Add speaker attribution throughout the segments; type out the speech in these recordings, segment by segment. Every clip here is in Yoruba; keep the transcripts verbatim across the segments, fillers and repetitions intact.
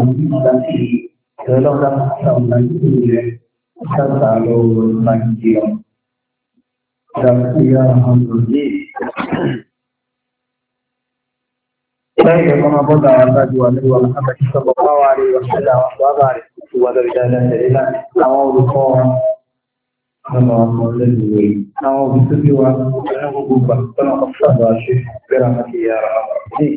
Speaker 1: nanti kalau orang tahu nanti dia akan tahu nanti dia dan dia hamdulillah. Baik, kama pada anda dua dua Muhammad sallallahu alaihi wasallam wa barik wa dalilana dalila awal ko nama Allah dulu. Awal itu dia orang berubah tanpa kesadaran sih beramati ya Rabbi.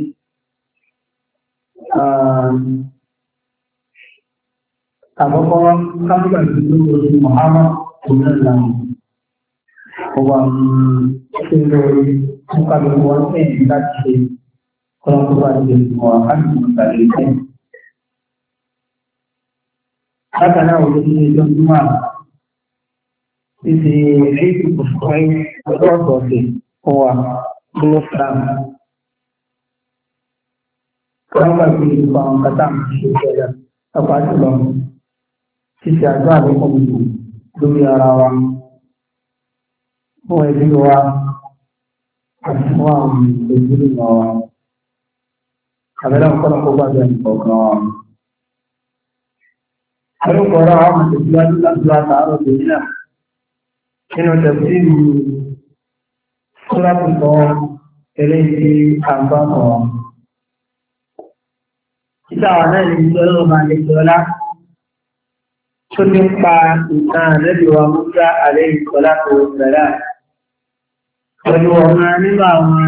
Speaker 1: Apa orang kamu kan dulu Muhammad sallallahu orang sendiri bukan orang yang tidak sih. Kalau Tuhan semua akan mengalirkan. Karena untuk itu semua isi itu sesuai proses uang belum. Kalau bagi uang kata sudah apa itu sisi ada hukum dunia rawang mulai dua semua menjadi rawang. Adalah orang kebahagiaan orang. Kalau orang masih belajar belajar taruh dunia, ini jadi surat itu eliti tanpa orang. Kita ada di dalam balik dalam sunnah kita Nabi Muhammad alaihi salatu wassalam. Kalau orang ini bawa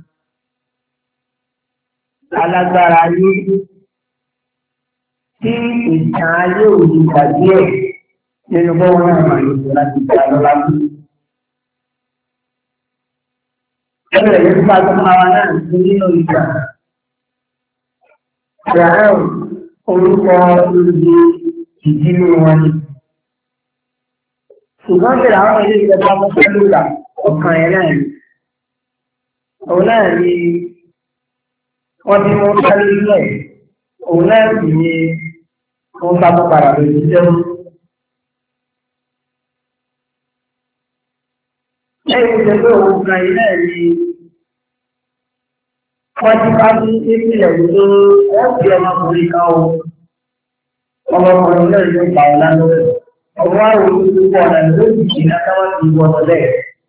Speaker 1: alágbára yìí tí ìtàn ayé òní tàbí ẹ̀ nínú bọ́wọ́ náà máa yọ láti gbà lọ́la fún. Ẹgbẹ́ rẹ̀ nípa tó máa wá náà sí nínú ìgbà. Rahel orúkọ olùdí ìdílé wọn ni. Ṣùgbọ́n bẹ̀rẹ̀ àwọn ilé ìjọba mọ́ pẹ̀lú ìgbà ọ̀kan ẹ̀ náà ni. Òun náà ni wọ́n ti mú sáré ilẹ̀ òun náà sì ni wọ́n bá tó padà lórí jẹun. Lẹ́yìn tó pé òun kan ilé ni wọ́n ti bá ní ìpìlẹ̀ wípé wọ́n fi ọmọkùnrin kan o. Ọmọkùnrin náà ló pa ọ̀la lọ́wọ́. Ọmọ àwọn olùdókòwò ọ̀nà ló ti jìnnà káwọn ti wọ́n lọ́lẹ̀.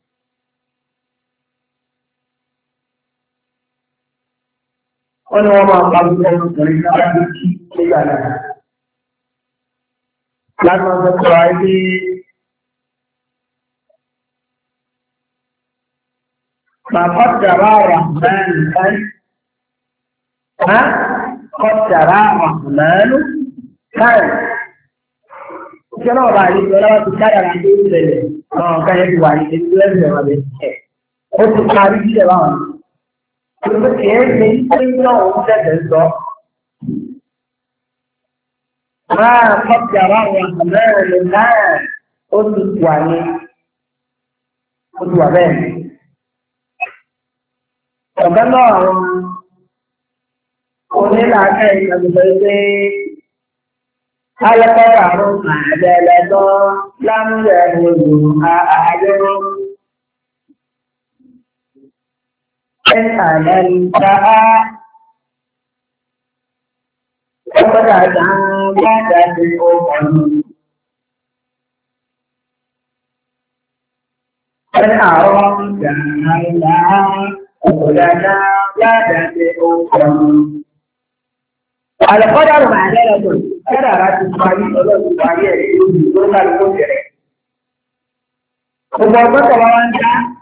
Speaker 1: Wọ́n ní wọ́n máa pa gbogbo ọmọkùnrin náà láti kí nígbà náà. Láti máa sọ ayé bàbá dàrá Rahman kan. Há kọ́tàrá Rahman kan. Ṣé náà bá yí lọ lọ́wọ́ ti káyàrá tó ń tẹ̀lé? Àwọn kan yẹn ti wà ní ẹgbẹ́ ẹgbẹ́ wọn bẹ́ẹ̀. Ó ti parí sílẹ̀ báwọn. Olùkọ́ kìí ṣe ìpínlẹ̀ òun tẹ̀lé sọ. Máa kọ́kì ara àwọn àmẹ́rin náà ó ti wà ní ó ti wà bẹ́ẹ̀. Ọ̀gá náà àwọn onílàákẹ́ ìgbàgbọ́ pé alẹ́kọ̀ọ́ àrùn àdẹ́lẹ́tọ́ lámúlẹ̀ ìlú àádọ́rọ́. أنت وقد عادت الأمم أن أرمت عينها وقد عادت الأمم القدر معدلة قدرت الصحيح ولا الصحيح يقول الكفر وقد وانت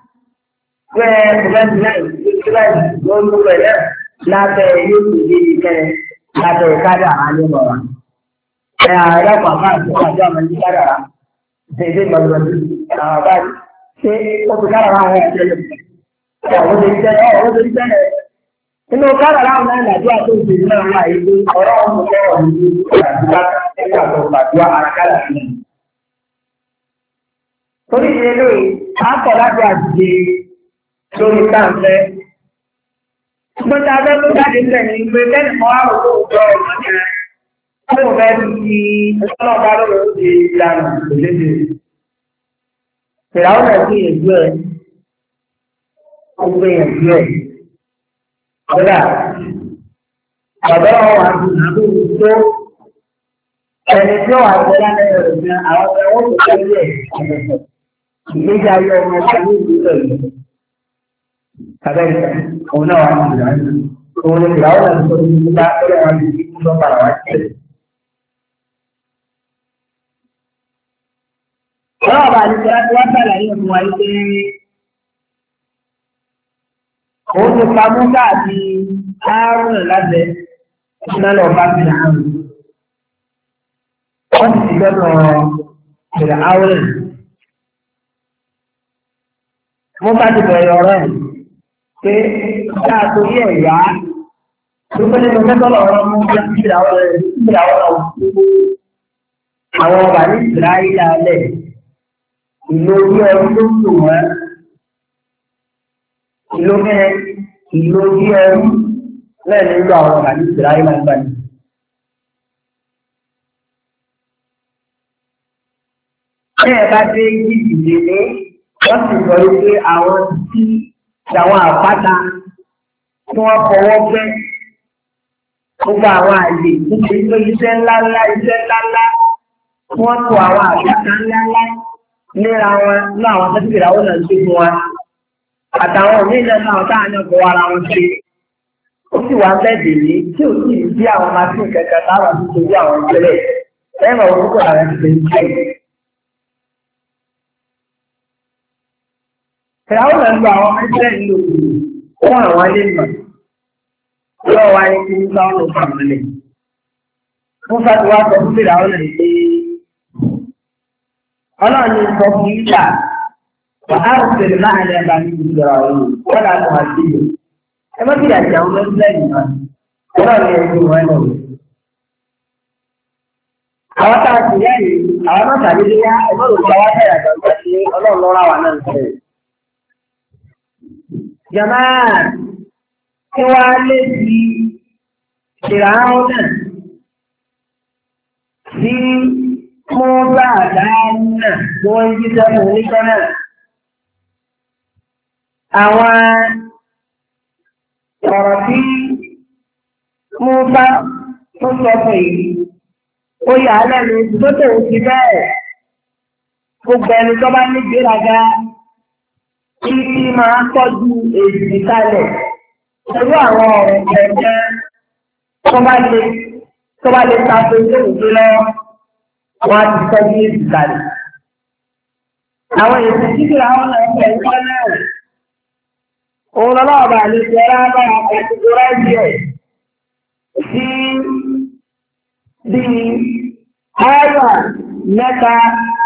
Speaker 1: Bẹ́ẹ̀ lórí rẹ̀ lábẹ́ yóò tó dé ìkẹ́ lábẹ́ ìkádà àlẹ́ bọ̀ wá. Ẹ ààrẹ pàpà àti àjọ àmọ́ ní kádà rà. Ṣèṣe gbọ̀ngàn sí àwọn àbáyé. Ṣé ó fi kádà ráwọn ẹ̀jẹ̀ lè fi? Ọ̀rọ̀ lè jẹ́ ọ̀rọ̀ lè jẹ́ ẹ̀. Inú kádà ráwọn náà làjú àti òṣèlú náà wà yìí pé ọ̀rọ̀ ọ̀hún kọ́ ọ̀hún ní ìgbàdúrà ẹ̀ka tó gbàdúrà ara kádà sí. Torí ìdílé àpọ̀ láti àdìdè lórí káńfẹ́. Gbọ́dọ̀ abẹ́ tó jáde sẹ́yìn ìgbé lẹ́nu mọ́ àrùn tó gbọ́ ọ̀gbọ́n yẹn. Ó lè fẹ́ fi ọlọ́ọ̀bá lọ́rọ̀ ó di ìlànà ìlédè. Ìràwọ̀ náà gbé ìyẹ̀jú ẹ̀. Ó gbé ìyẹ̀jú ẹ̀. Kódà bàbá wọn wà ní àbúrò tó ẹni tí ó wà ní láti ẹ̀rọ ní àwọn ọmọ ẹ̀wọ̀n tó tẹ̀lé ẹ̀ ìgbésí ayé ọmọ ẹ̀ka ní ìlú pẹ̀lú abẹ́rẹ́ òun náà wà ní ìlú àná òun ní ìlú àwọn ẹ̀sọ́ tó ti bá ẹ̀rọ wọn ti fi kúrò para wá sí ẹ̀. ọlọ́wọ́ bá ní sọ́ra tí wọ́n sàlàyé fún wa pé òun ti pa Mùsá àti Áárónì lábẹ́ ìṣúná lọ bá fi hàn wọ́n ti ti gbọ́dọ̀ ìrẹ̀ Áárónì. Mùsá ti bẹ̀rẹ̀ ọ̀rọ̀ ẹ̀ pé ká torí ẹ̀ yá tó pé nínú mẹ́tọ́lọ̀ ọ̀rọ̀ mú ìgbìyàwó rẹ̀ ìgbìyàwó rẹ̀ àwọn ọba ní Ísírẹ́lì alẹ́ ìlú orí ọdún tó ń lò wọ́n ìlú mẹ́rin ìlú orí ọdún lẹ́yìn nígbà àwọn ọba ní Ísírẹ́lì máa ń gbà ní. Bẹ́ẹ̀ bá dé yìí lé wọ́n sì sọ wípé àwọn tí àwọn àpáta tí wọ́n fọwọ́ gbẹ́ gbogbo àwọn àyè tó ṣe pé iṣẹ́ ńláńlá iṣẹ́ ńláńlá wọ́n tó àwọn àpáta ńláńlá léra wọn ní àwọn tó ti gbèrà wọn náà ṣe fún wa àtàwọn òmìnira náà táwọn náà kọ ara wọn ṣe ó sì wá bẹ́ẹ̀ dèlé tí ò sì bí àwọn machine kẹ̀kẹ́ táwọn ti ṣe bí àwọn ìṣẹ̀lẹ̀ ẹ̀rọ orúkọ àwọn ti ṣe ń ṣe. Ìyàwó náà ń lo àwọn ẹgbẹ́ ìlú fún àwọn ilé ìmọ̀. Ọlọ́wọ́ wáyé kí ní sáwọn ló fà mọ́lẹ̀. Fún fàtí wá sọ fún ìyàwó náà pé ọlọ́run ní sọ fún ìjà wà á rò pé láàrin ẹ̀bá ní ìjọra òun wọ́n dà tó wá sí ìlú. Ẹ má bìí àti àwọn ẹgbẹ́ ìmọ̀. Ọlọ́run ní ẹgbẹ́ wọn lọ. Àwọn tá a sì rẹ́rìí, àwọn náà tàbí lé yá ẹgbẹ́ òṣèlú àwọn tẹ̀yà gbàgbà sí ọlọ́run lọ́ra wà náà sẹ́yìn. Jamaa tí wàá lé sí ìràwọ̀ náà sí Mùsá àdáná tí wọ́n ń jíjẹ́ fún oníkọ́ náà. Àwọn ọ̀rọ̀ tí Mùsá tó sọ fún yìí ó yà á lẹ́nu tó tòun ti bẹ́ẹ̀. Gbogbo ẹni tó bá ní gbéraga. Títí máa tọ́jú èsì kalẹ̀ pẹ̀lú àwọn ọ̀rọ̀ ẹ̀jẹ̀ tó bá lè tó bá lè ta pé tó ń gbé lọ́wọ́ wọ́n á ti tọ́jú èsì kalẹ̀. Àwọn èsì títí àwọn ọ̀rọ̀ ẹ̀jẹ̀ náà òun lọ́wọ́ bá lè fi ẹ̀rọ abára kàtìgóráìsì ẹ̀ sí bíi ààyà mẹ́ta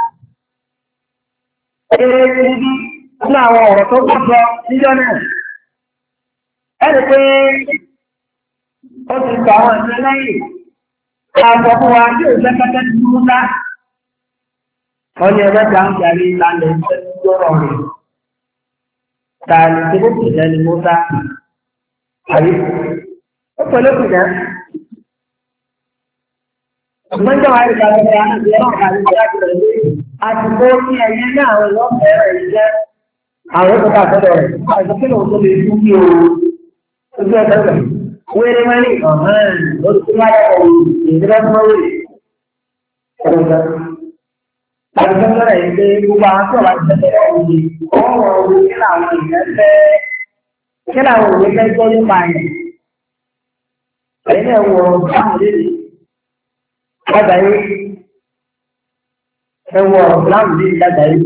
Speaker 1: eré níbí. Nínú àwọn ọ̀rọ̀ tó gbọ́dọ̀ níjọ́ náà, ẹni pé ó ti sọ àwọn ìṣẹ́ lẹ́yìn àbọ̀ fún wa tí ò jẹ́ kẹ́kẹ́ tí ó dá. Wọ́n ní ẹgbẹ́ ta ń jarí lálẹ́ iṣẹ́ tó rọ̀ rẹ̀. Tààlì tí ó kìí lẹ́nu Mùsá. Àbí ó pẹ̀lú kìí Ọ̀gbọ́n jẹ́ wàá rí ìgbà tó ṣe àná ìgbà náà kàrí ìgbà tó rẹ̀ lé. Àsìkò ní ẹ̀yẹ ní àwọn ìlú ọ̀fẹ́ rẹ̀ jẹ́. Àwọn ọ̀pọ̀ àtọ́dọ̀ rẹ̀, àìsàn kí lóun tó lè fún kí o ojú ọjọ́ rẹ̀. Wéré mẹ́rin ọ̀hán lórí tí wáyé ọ̀hún ìdílé fún ọ̀rẹ́. Ọ̀gá. Àìsàn tó rẹ̀ pé gbogbo àwọn tó wà ní ẹgbẹ́ ọ̀hún yìí, ọ̀rọ̀ òwe kí làwọn ìyẹn fẹ́ kí làwọn òwe fẹ́ gbọ́ nípa yẹn. Ẹ̀yin náà wọ báwọn lédè. Lágbàáyé. Ẹ wọ báwọn lédè lágbàáyé.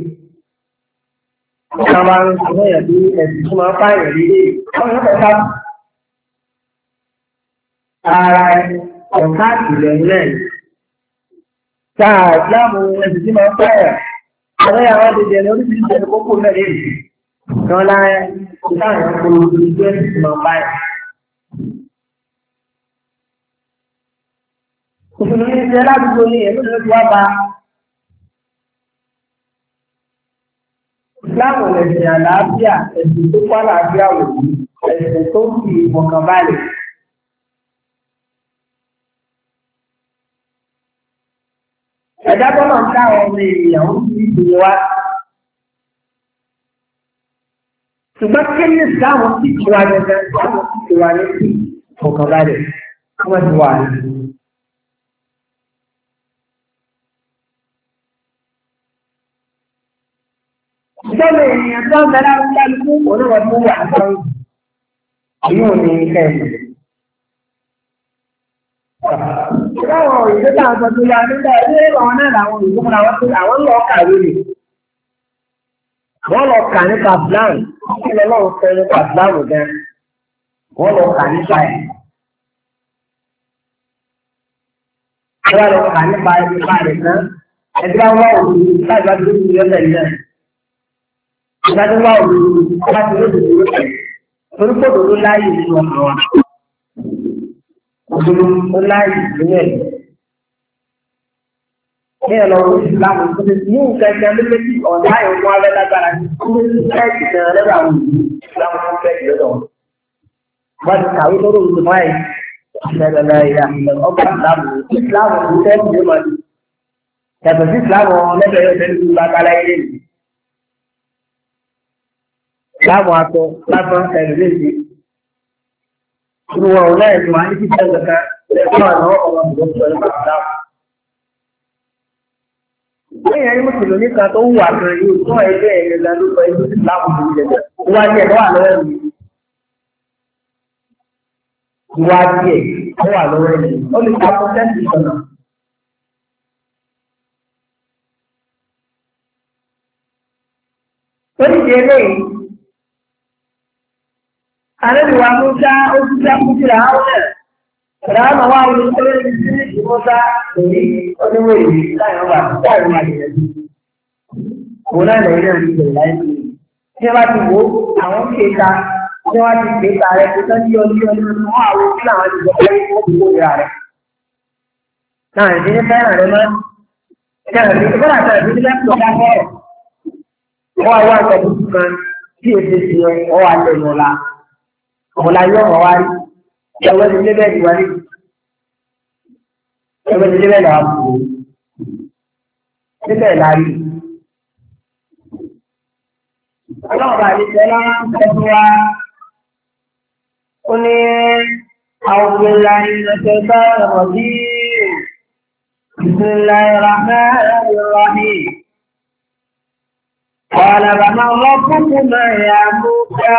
Speaker 1: Àwọn máa ń sọ yẹn bí ẹ̀sìn tó máa ń pààyàn lílé. Àwọn yóò fẹ́ ká ara ọ̀ká ìlẹ̀ ńlẹ̀. Táà ìsìláàmù ẹ̀sìn tí máa ń pààyàn. Àwọn yàrá ti jẹ́ ní oríṣiríṣi ẹni kókó mẹ́rin èyí. Kan láyé ìdáhùn ẹ̀kọ́ ìgbé ẹ̀sìn tí máa ń pààyàn. Òṣèlú ní ìṣẹ́ ládùúgbò ní ẹ̀mí ló ti wá ba. Ìsìláàmù ẹ̀sìn àlàáfíà, ẹ̀sìn tó kọ́ àlàáfíà wò ní, ẹ̀sìn tó fi ìfọ̀kànbalẹ̀. Ẹ̀dá bọ́lá ń ká ọmọ ènìyàn ń fi ìdùnnú wá. Ṣùgbọ́n kí ní ìsìláàmù sì ti wá gẹ́gẹ́, ìsìláàmù sì ti wá ní sí ìfọ̀kànbalẹ̀, kí wọ́n ti wà ní. ìtọ́lẹ̀ ènìyàn tó ń bẹ̀rẹ̀ àwọn kálukú oníwọ̀n tó wà nítorí èyí ò ní kẹ́yìn. Báwọn òyìnbó táwọn sọ tó yá nígbà ilé àwọn náà làwọn òyìnbó fúnra wọn pé àwọn lọ kàwé ni. Wọ́n lọ kà nípa Brown, kí lọ́lọ́run fẹ́ nípa Brown gan. Wọ́n lọ kà nípa ẹ̀. Wọ́n lọ kà nípa nípa rẹ̀ náà. Ẹgbẹ́ wa òdu láti bá dúró ìlú ọ̀sẹ̀ yìí náà. Ìgbàdí wa òdu láti dúró ìlú ọ̀sẹ̀ yìí. Torí pé òdodo láàyè nínú ọkàn wa. Òdodo ó láàyè nínú ẹ̀. Ní ẹ̀ lọ́wọ́ ìsìlámù tó ti ní nǹkan ẹgbẹ́ lórí ọ̀dà ìwọ̀n alẹ́ lágbára ní kúrò ní ẹ̀ẹ́dì náà lọ́dọ̀ àwọn ìsìlámù tó fẹ́ lọ́dọ̀ wọn. Wọ́n ti kàwé lórí òdodo báyìí. Àṣẹ̀lẹ̀ ìyá ọgbà ìsìlámù ìsìlámù tó fẹ́ lọ́dọ̀ wọn. Yàtọ̀ sí ìsìlámù lẹ́gbẹ̀ẹ́ yóò tẹ́lẹ̀ tó lágbára ilé yìí. Ìsìlámù akọ lágbọ́n ẹ̀rù léṣe. Inú wọn ò lẹ́yìn tó wá ní kíkẹ́ kankan lẹ́gbọ́n àná ọmọ ìgbọ́sọ̀ nípa ìsìlámù. Lẹ́yìn ẹni mùsùlùmí kan tó wù àgbẹ̀ yìí tó ẹgbẹ́ ẹ̀yẹ lọ ló sọ ìlú ìsìlámù tó ń jẹjẹ. Ìwà díẹ̀ ló wà lọ́wọ́ ẹ̀mí. Ìwà díẹ̀ ló wà lọ́wọ́ ẹ̀mí. Ó lè ta pọ́sẹ́ǹtì ìṣọ̀nà. Torí ìdí eléyìí, àlejò Musa ó ti dá kúkúrà áwọn ẹ̀. Ìdáhùn wa wọlé sọ́lé ní sí Musa èyí oníwèé yìí láyọ̀ wà láyọ̀ wà lè rẹ̀. Òun náà lè rí ẹ̀rí ìbẹ̀rẹ̀ láyé sí i. Tí wọ́n bá ti wò ó, àwọn kéka, tí wọ́n ti kéka rẹ̀ kó tán ní ọdún ọdún ọdún wọn àwọn tí làwọn ti gbọ́ pé wọ́n ti wọ́n rẹ̀. Náà ìdílé fẹ́ràn rẹ̀ mọ́. Ìjọba ìdílé fẹ́ràn rẹ̀ ìdílé fẹ́ràn rẹ̀ wọ́n wá ìtọ́jú kan tí èsì sí ẹ ọ wà lẹ́nu ọ̀la ọ̀la yóò wọ́n wá rí ẹ̀wẹ́ ti lé bẹ́ẹ̀ wá rí ẹ̀wẹ́ ti lé bẹ́ẹ̀ làwọn kò níbẹ̀ la rí. ọlọ́run bá mi tẹ́lá ń tẹ́tù wá ó ní àwọn òbílà ìrẹsẹ̀ bá ọ̀rọ̀ bí Bismillahirrahmanirrahim. قال فمن ربكما يا موسى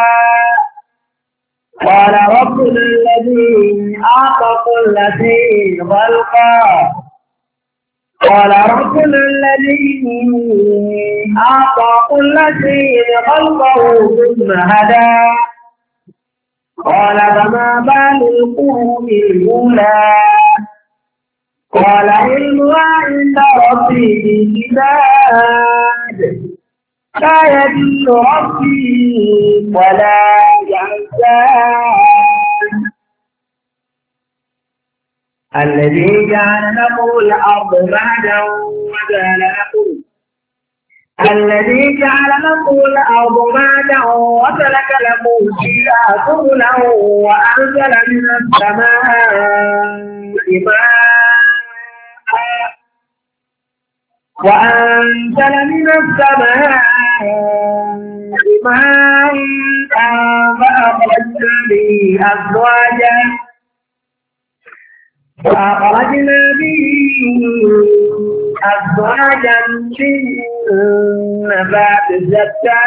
Speaker 1: قال ربنا الذي أعطى كل شيء خلقا قال ربنا الذي أعطى كل شيء خلقه ثم هدى قال فما بال القرون الأولى قال علمها عند ربي في كتاب لا يدل ربي ولا ينسى الذي جعل لكم الأرض بعدا وجعل لكم الذي جعل لكم الأرض بعدا وسلك لكم فيها سبلا وأنزل من السماء ماء وأنزل من السماء ماء فأخرجنا به أزواجا فأخرجنا به أزواجا من نبات شتى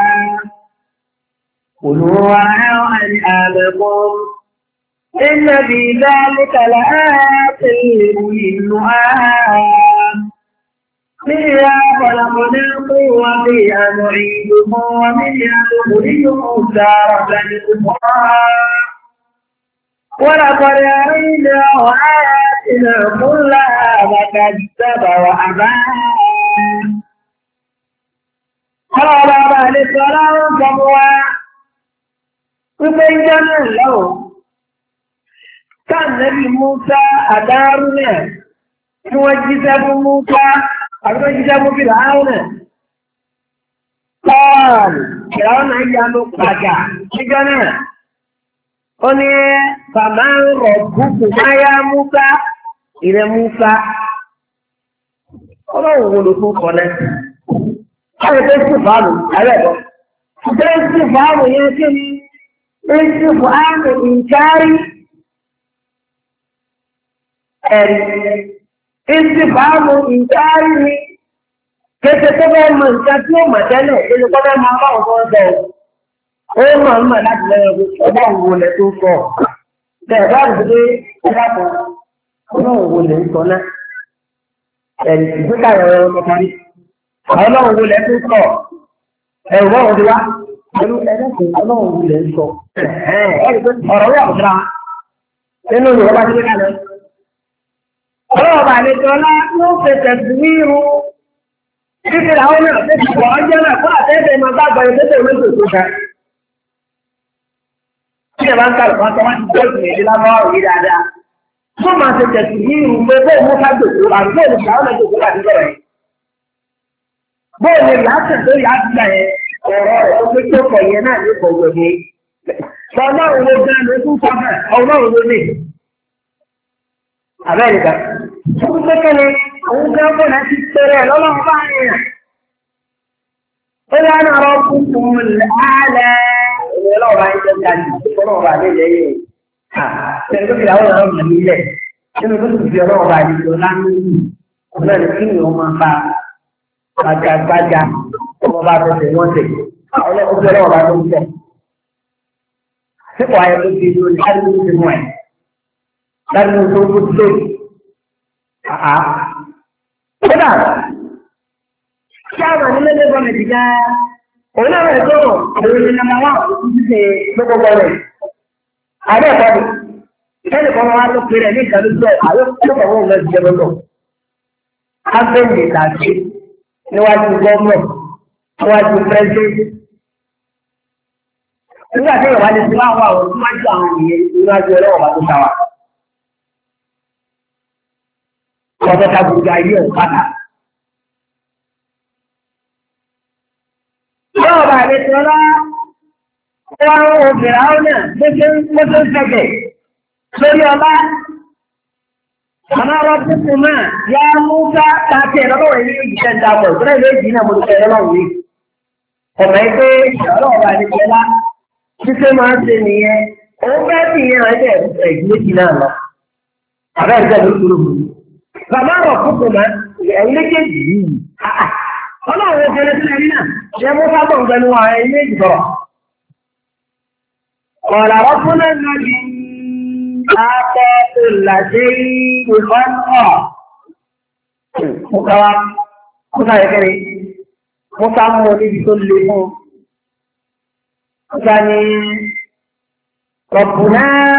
Speaker 1: كلوا وارعوا أنعامكم إن في ذلك لآيات لأولي النهى منها خلقناكم وفيها نعيدكم ومنها نخرجكم تارة أخرى ولقد أريناه آياتنا كلها فكذب وأبى قال بعد الصلاة فهو وبين له كان نبي موسى أدارنا يوجد موسى أبدا جابوا فرعون قال فرعون أيام قجع شجنا قل فما ربكما يا موسى إلى موسى ọlọ́run wo ló tún kọ lẹ́sìn láti fẹ́ sí fàánù àrẹ́bọ̀ fẹ́ sí fàánù yẹn kí ni fẹ́ sí fàánù ìkárí ẹ̀rí fẹ́ sí fàánù ìkárí ni Kéṣe tó fẹ́ mọ nǹkan tí ó mọ̀ tẹ́lẹ̀, kéṣe tó fẹ́ mọ abáwọn tó ń sọ. Ó mọ̀ ń mọ̀ láti lẹ́yìn ọgbà òwò lẹ̀ tó sọ. Bẹ́ẹ̀ bá rẹ̀ pé ó dàpọ̀ ọgbà òwò lẹ̀ ń sọ náà. Ẹ̀rì ìgbéka ẹ̀rọ ọmọ kárí. Ọlọ́run òwò lẹ̀ tó sọ. Ẹ̀rù bọ́ òde wá. Pẹ̀lú ẹlẹ́sìn ọlọ́run òwò lẹ̀ ń sọ. Ẹ̀rì pé ọ̀rọ̀ wà ọ̀dra. Nínú Yorùbá ti ká lọ. Ọlọ́run bá lè tọ́ lá ló fẹsẹ̀ sí irú. Títí àwọn náà ṣe ti pọ̀ ọjọ́ náà fún àtẹ́tẹ́ máa bá gbọ́dọ̀ tẹ́tẹ́ méjì tó ga. Tí ẹ bá ń kàlù kan tó wá ti gbọ́ ìpìlẹ̀ ìdílé lábọ́ òye dáadáa. Tó máa ṣe tẹ̀sí ní irú pé bóun mú ká gbèsò àti bóun ní àwọn ẹ̀jẹ̀ tó bá ti bẹ̀rẹ̀. Bóun ní làásẹ̀ tó yà á ti gbà yẹn ọ̀rọ̀ rẹ̀ tó pé tó kọ̀ yẹn náà ní kò gbòde. Ọlọ́run ló gbá ló tún sọ bẹ́ẹ̀ ọlọ́run ló lè. Àbẹ́ẹ̀nìkà. Ó ń pékele òun gbé ọgbọ́n náà ti tẹ̀rẹ̀ lọ́lọ́run bá yẹn. Ó yá náà rọ kúkú lálẹ́. Ìwé ọlọ́run bá ń jẹ́ ká jù ọlọ́run bá lè lẹ́yìn. Tẹ̀lé tó fi àwọn ọ̀rọ̀ mi nílẹ̀. Nínú tó fi ọlọ́run bá yìí lọ lánàá yìí. Ọ̀nà ní kí ni wọ́n máa fa gbàgbàgbàjà ọmọ bá fẹsẹ̀ wọ́n tẹ̀. Ọlọ́run bá tó ń tẹ̀. Sípò ayé tó fi lórí láti ní ìmọ̀ ẹ̀. Láti ní tó ń tó tó. Àá. Kódà, kí àwọn ní lẹ́lẹ́ gọ́ọ̀mẹ̀tì gan-an, òun náà rẹ̀ tó rọ̀, òun ní nàmà wà òun ti ṣe gbogbo gọ́ọ̀mẹ̀. Àbẹ́ ẹ̀kọ́ ni, ìfẹ́lẹ̀ kan wá ló pèrè ní ìdánilójú ẹ̀, àwọn olùkọ́ wọn lọ jẹ́ lọ́dọ̀. Ábẹ́ẹ̀lì tàbí níwájú gọ́ọ̀mẹ̀, níwájú pẹ́ẹ́sì. Nígbà tí ìwà lè ti wá wà wọ́n níwájú àwọn ènìyàn níwájú ọlọ́wọ́ bá tó ta wà. Ọ̀dọ́ ta gbogbo ayé ọ̀ padà. Ọlọ́wọ́ bá lè tọ́ lá wọ́n ń wo bẹ̀rẹ̀ àwọn náà mọ́tò ń fẹ̀gẹ̀ lórí ọlá. Àmọ́ ọ̀rọ̀ tuntun náà yá mú ká káàkiri ẹ̀rọ lọ́wọ́ ilé ìjìṣẹ́ ń dapò ìgbọ́dọ̀ ilé ìjì náà mo ti fẹ́ ẹ̀rọ lọ́wọ́ yìí. Ọ̀mọ̀ ẹgbẹ́ ọlọ́wọ́ bá lè tọ́ lá. Títí máa ń ṣe nìyẹn, òun fẹ́ fi yẹn ẹgbẹ́ ẹ̀gbẹ́ méjì náà lọ. Àbẹ́ ìjọba ló kúrò mú. Bàbá rọ̀ fúnfún máa ẹ̀yìn méjèèjì yìí. Ọlọ́run ó fẹ́rẹ́ sílẹ̀ rí náà, ṣe mú sábọ̀ ń gbẹnu àwọn ẹ̀yìn méjì sọ̀rọ̀. Ọ̀rọ̀ àwọn fún náà náà di akọ ìlàṣẹ ìwé ọ̀. Mo ká wa, mo ká yẹ kẹ́rin, mo ká mú níbi tó le fún un. Ọ̀gá ni ọ̀bùnà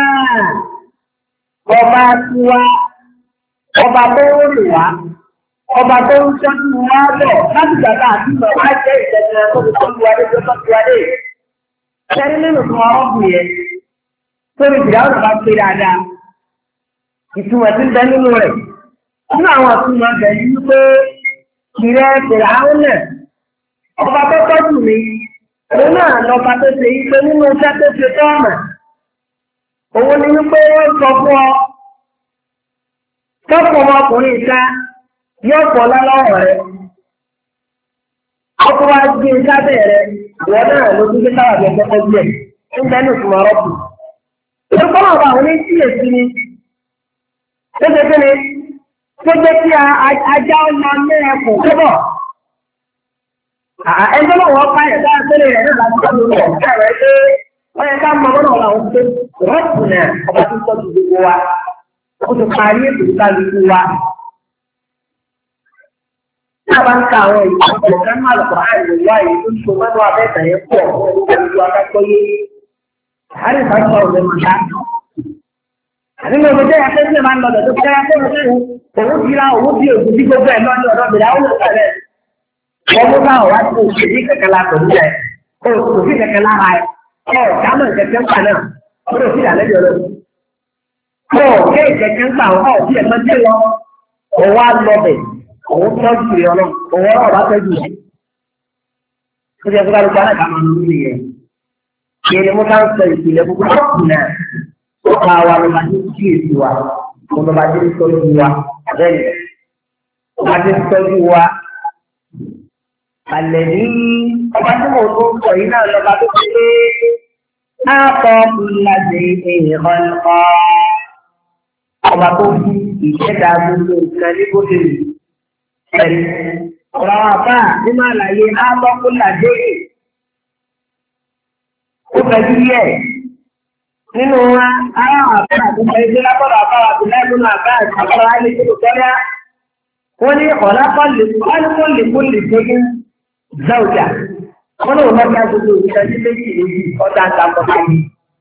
Speaker 1: ọba tiwa ọba tó ń rìn wá ọba tó ń sọ́jú wá lọ láti gbàgbà àti ìgbà wá jẹ́ ìṣẹ̀lẹ̀ tó ti tọ́jú wa dé tó tọ́jú wa dé. Ṣẹ́ni nínú fún wa ọ̀bùn yẹn tóbi ìdílé àwọn ọba pé dáadáa. Ìtumọ̀ tí ń bẹ nínú rẹ̀. Nínú àwọn àtúmọ̀ bẹ̀ ní wípé ìrẹ́ bẹ̀rẹ̀ àwọn náà ọba tó tọ́jú mi. Òun náà lọ́ba tó ṣe yí pé nínú iṣẹ́ tó ṣe tọ́ ọ̀nà. Òun ni wípé wọ́n sọ fún ọ. Tọ́pọ̀ ọmọkùnrin ìta yóò pọ̀ lọ́wọ́ rẹ̀. Ọkọ̀ wa gbé sábẹ́ rẹ̀. Àwọn náà ló tún gbé sábà bẹ̀ tọ́kọ́ bí ẹ̀. Ń bẹ́ ní ìtumọ̀ rọ́pù. Ìrúkọ́ náà wà ní sí èsì ni. Ó ṣe kí ni? Tó jẹ́ kí ajá ọmọ mẹ́ẹ̀kùn kébọ̀. Ẹgbẹ́ náà wọ́n páyẹ̀ dáa tẹ́lẹ̀ rẹ̀ náà láti tọ́jú rẹ̀ kẹ́rẹ̀ pé wọ́n yẹ ká mọ ọmọ náà làwọn tó rọ́pù náà ọba tó tọ́jú gbogbo wa. Ó ti parí ètò ìkálukú wa. Tí a bá ń ka àwọn ìgbàgbọ́ kan máa lọ́kọ̀ àìlè wá èyí tó ń so mẹ́nu abẹ́ta yẹn pọ̀ ìkálukú akákọ́ yé. Àárín ìfàṣọ ọ̀rẹ́ máa dá. Àdínlẹ̀ ọmọdé yẹn tẹ́sílẹ̀ máa ń lọ lọ́dọ̀ tó kẹ́rẹ́ tó ń sẹ́yìn. Òun ti ra òun ti òkú sí gbogbo ẹ̀ lọ́dọ̀ ọ̀dọ̀ bìrẹ̀ àwọn olùkọ́ wọ́n mú báwọn wá sí òṣèlú kẹ̀kẹ́ la pẹ̀lú ẹ̀ òṣèlú kẹ̀kẹ́ lára ẹ̀ ẹ̀ dámọ̀ kẹ̀kẹ́ ńgbà náà ó lè fi ìdálẹ́ yọ lọ́wọ́. Ọ̀ ké kẹ̀kẹ́ ńgbà ọ̀ bí ẹ̀ máa dé lọ òun á lọ bẹ̀ òun tọ́jú rẹ̀ ọ̀nà òun ọ̀rọ̀ bá tọ́jú rẹ̀. Ó jẹ́ fúnra lóko alága máa ń lò nìyẹn. Kí ni mo ká ń sọ ìpìlẹ̀ gbogbo ọ̀pù náà ó ká wa ló máa ní kí èsì wa mo lọ máa dé tọ́jú wa bẹ́ẹ̀ ni máa dé tọ́jú wa. Àlẹ́ní ọba tí mo tó sọ yìí náà lọ́ba tó ṣe pé ápọ̀ ìlànà èèyàn ọ̀pọ̀ ọba tó fi ìṣẹ̀dá gbogbo nǹkan ní bó ṣe rí ẹ̀rí ọ̀rọ̀ àbá nínú àlàyé ábọ́kúnlàdé ó fẹ́jú yẹ nínú wa ará àbá àtúntò ẹgbẹ́ lábọ́dọ̀ àbá àbúlá nínú àbá àtúntò ayé tó tọ́lá wọ́n ní ọ̀lápọ̀lẹ̀kọ́lẹ̀ gbẹ́gbẹ́ záwùjà wọ́n ní òun lọ́jà gbogbo ìṣẹ́jú méjì èyí ọ̀dà àtàkọ́ta yìí.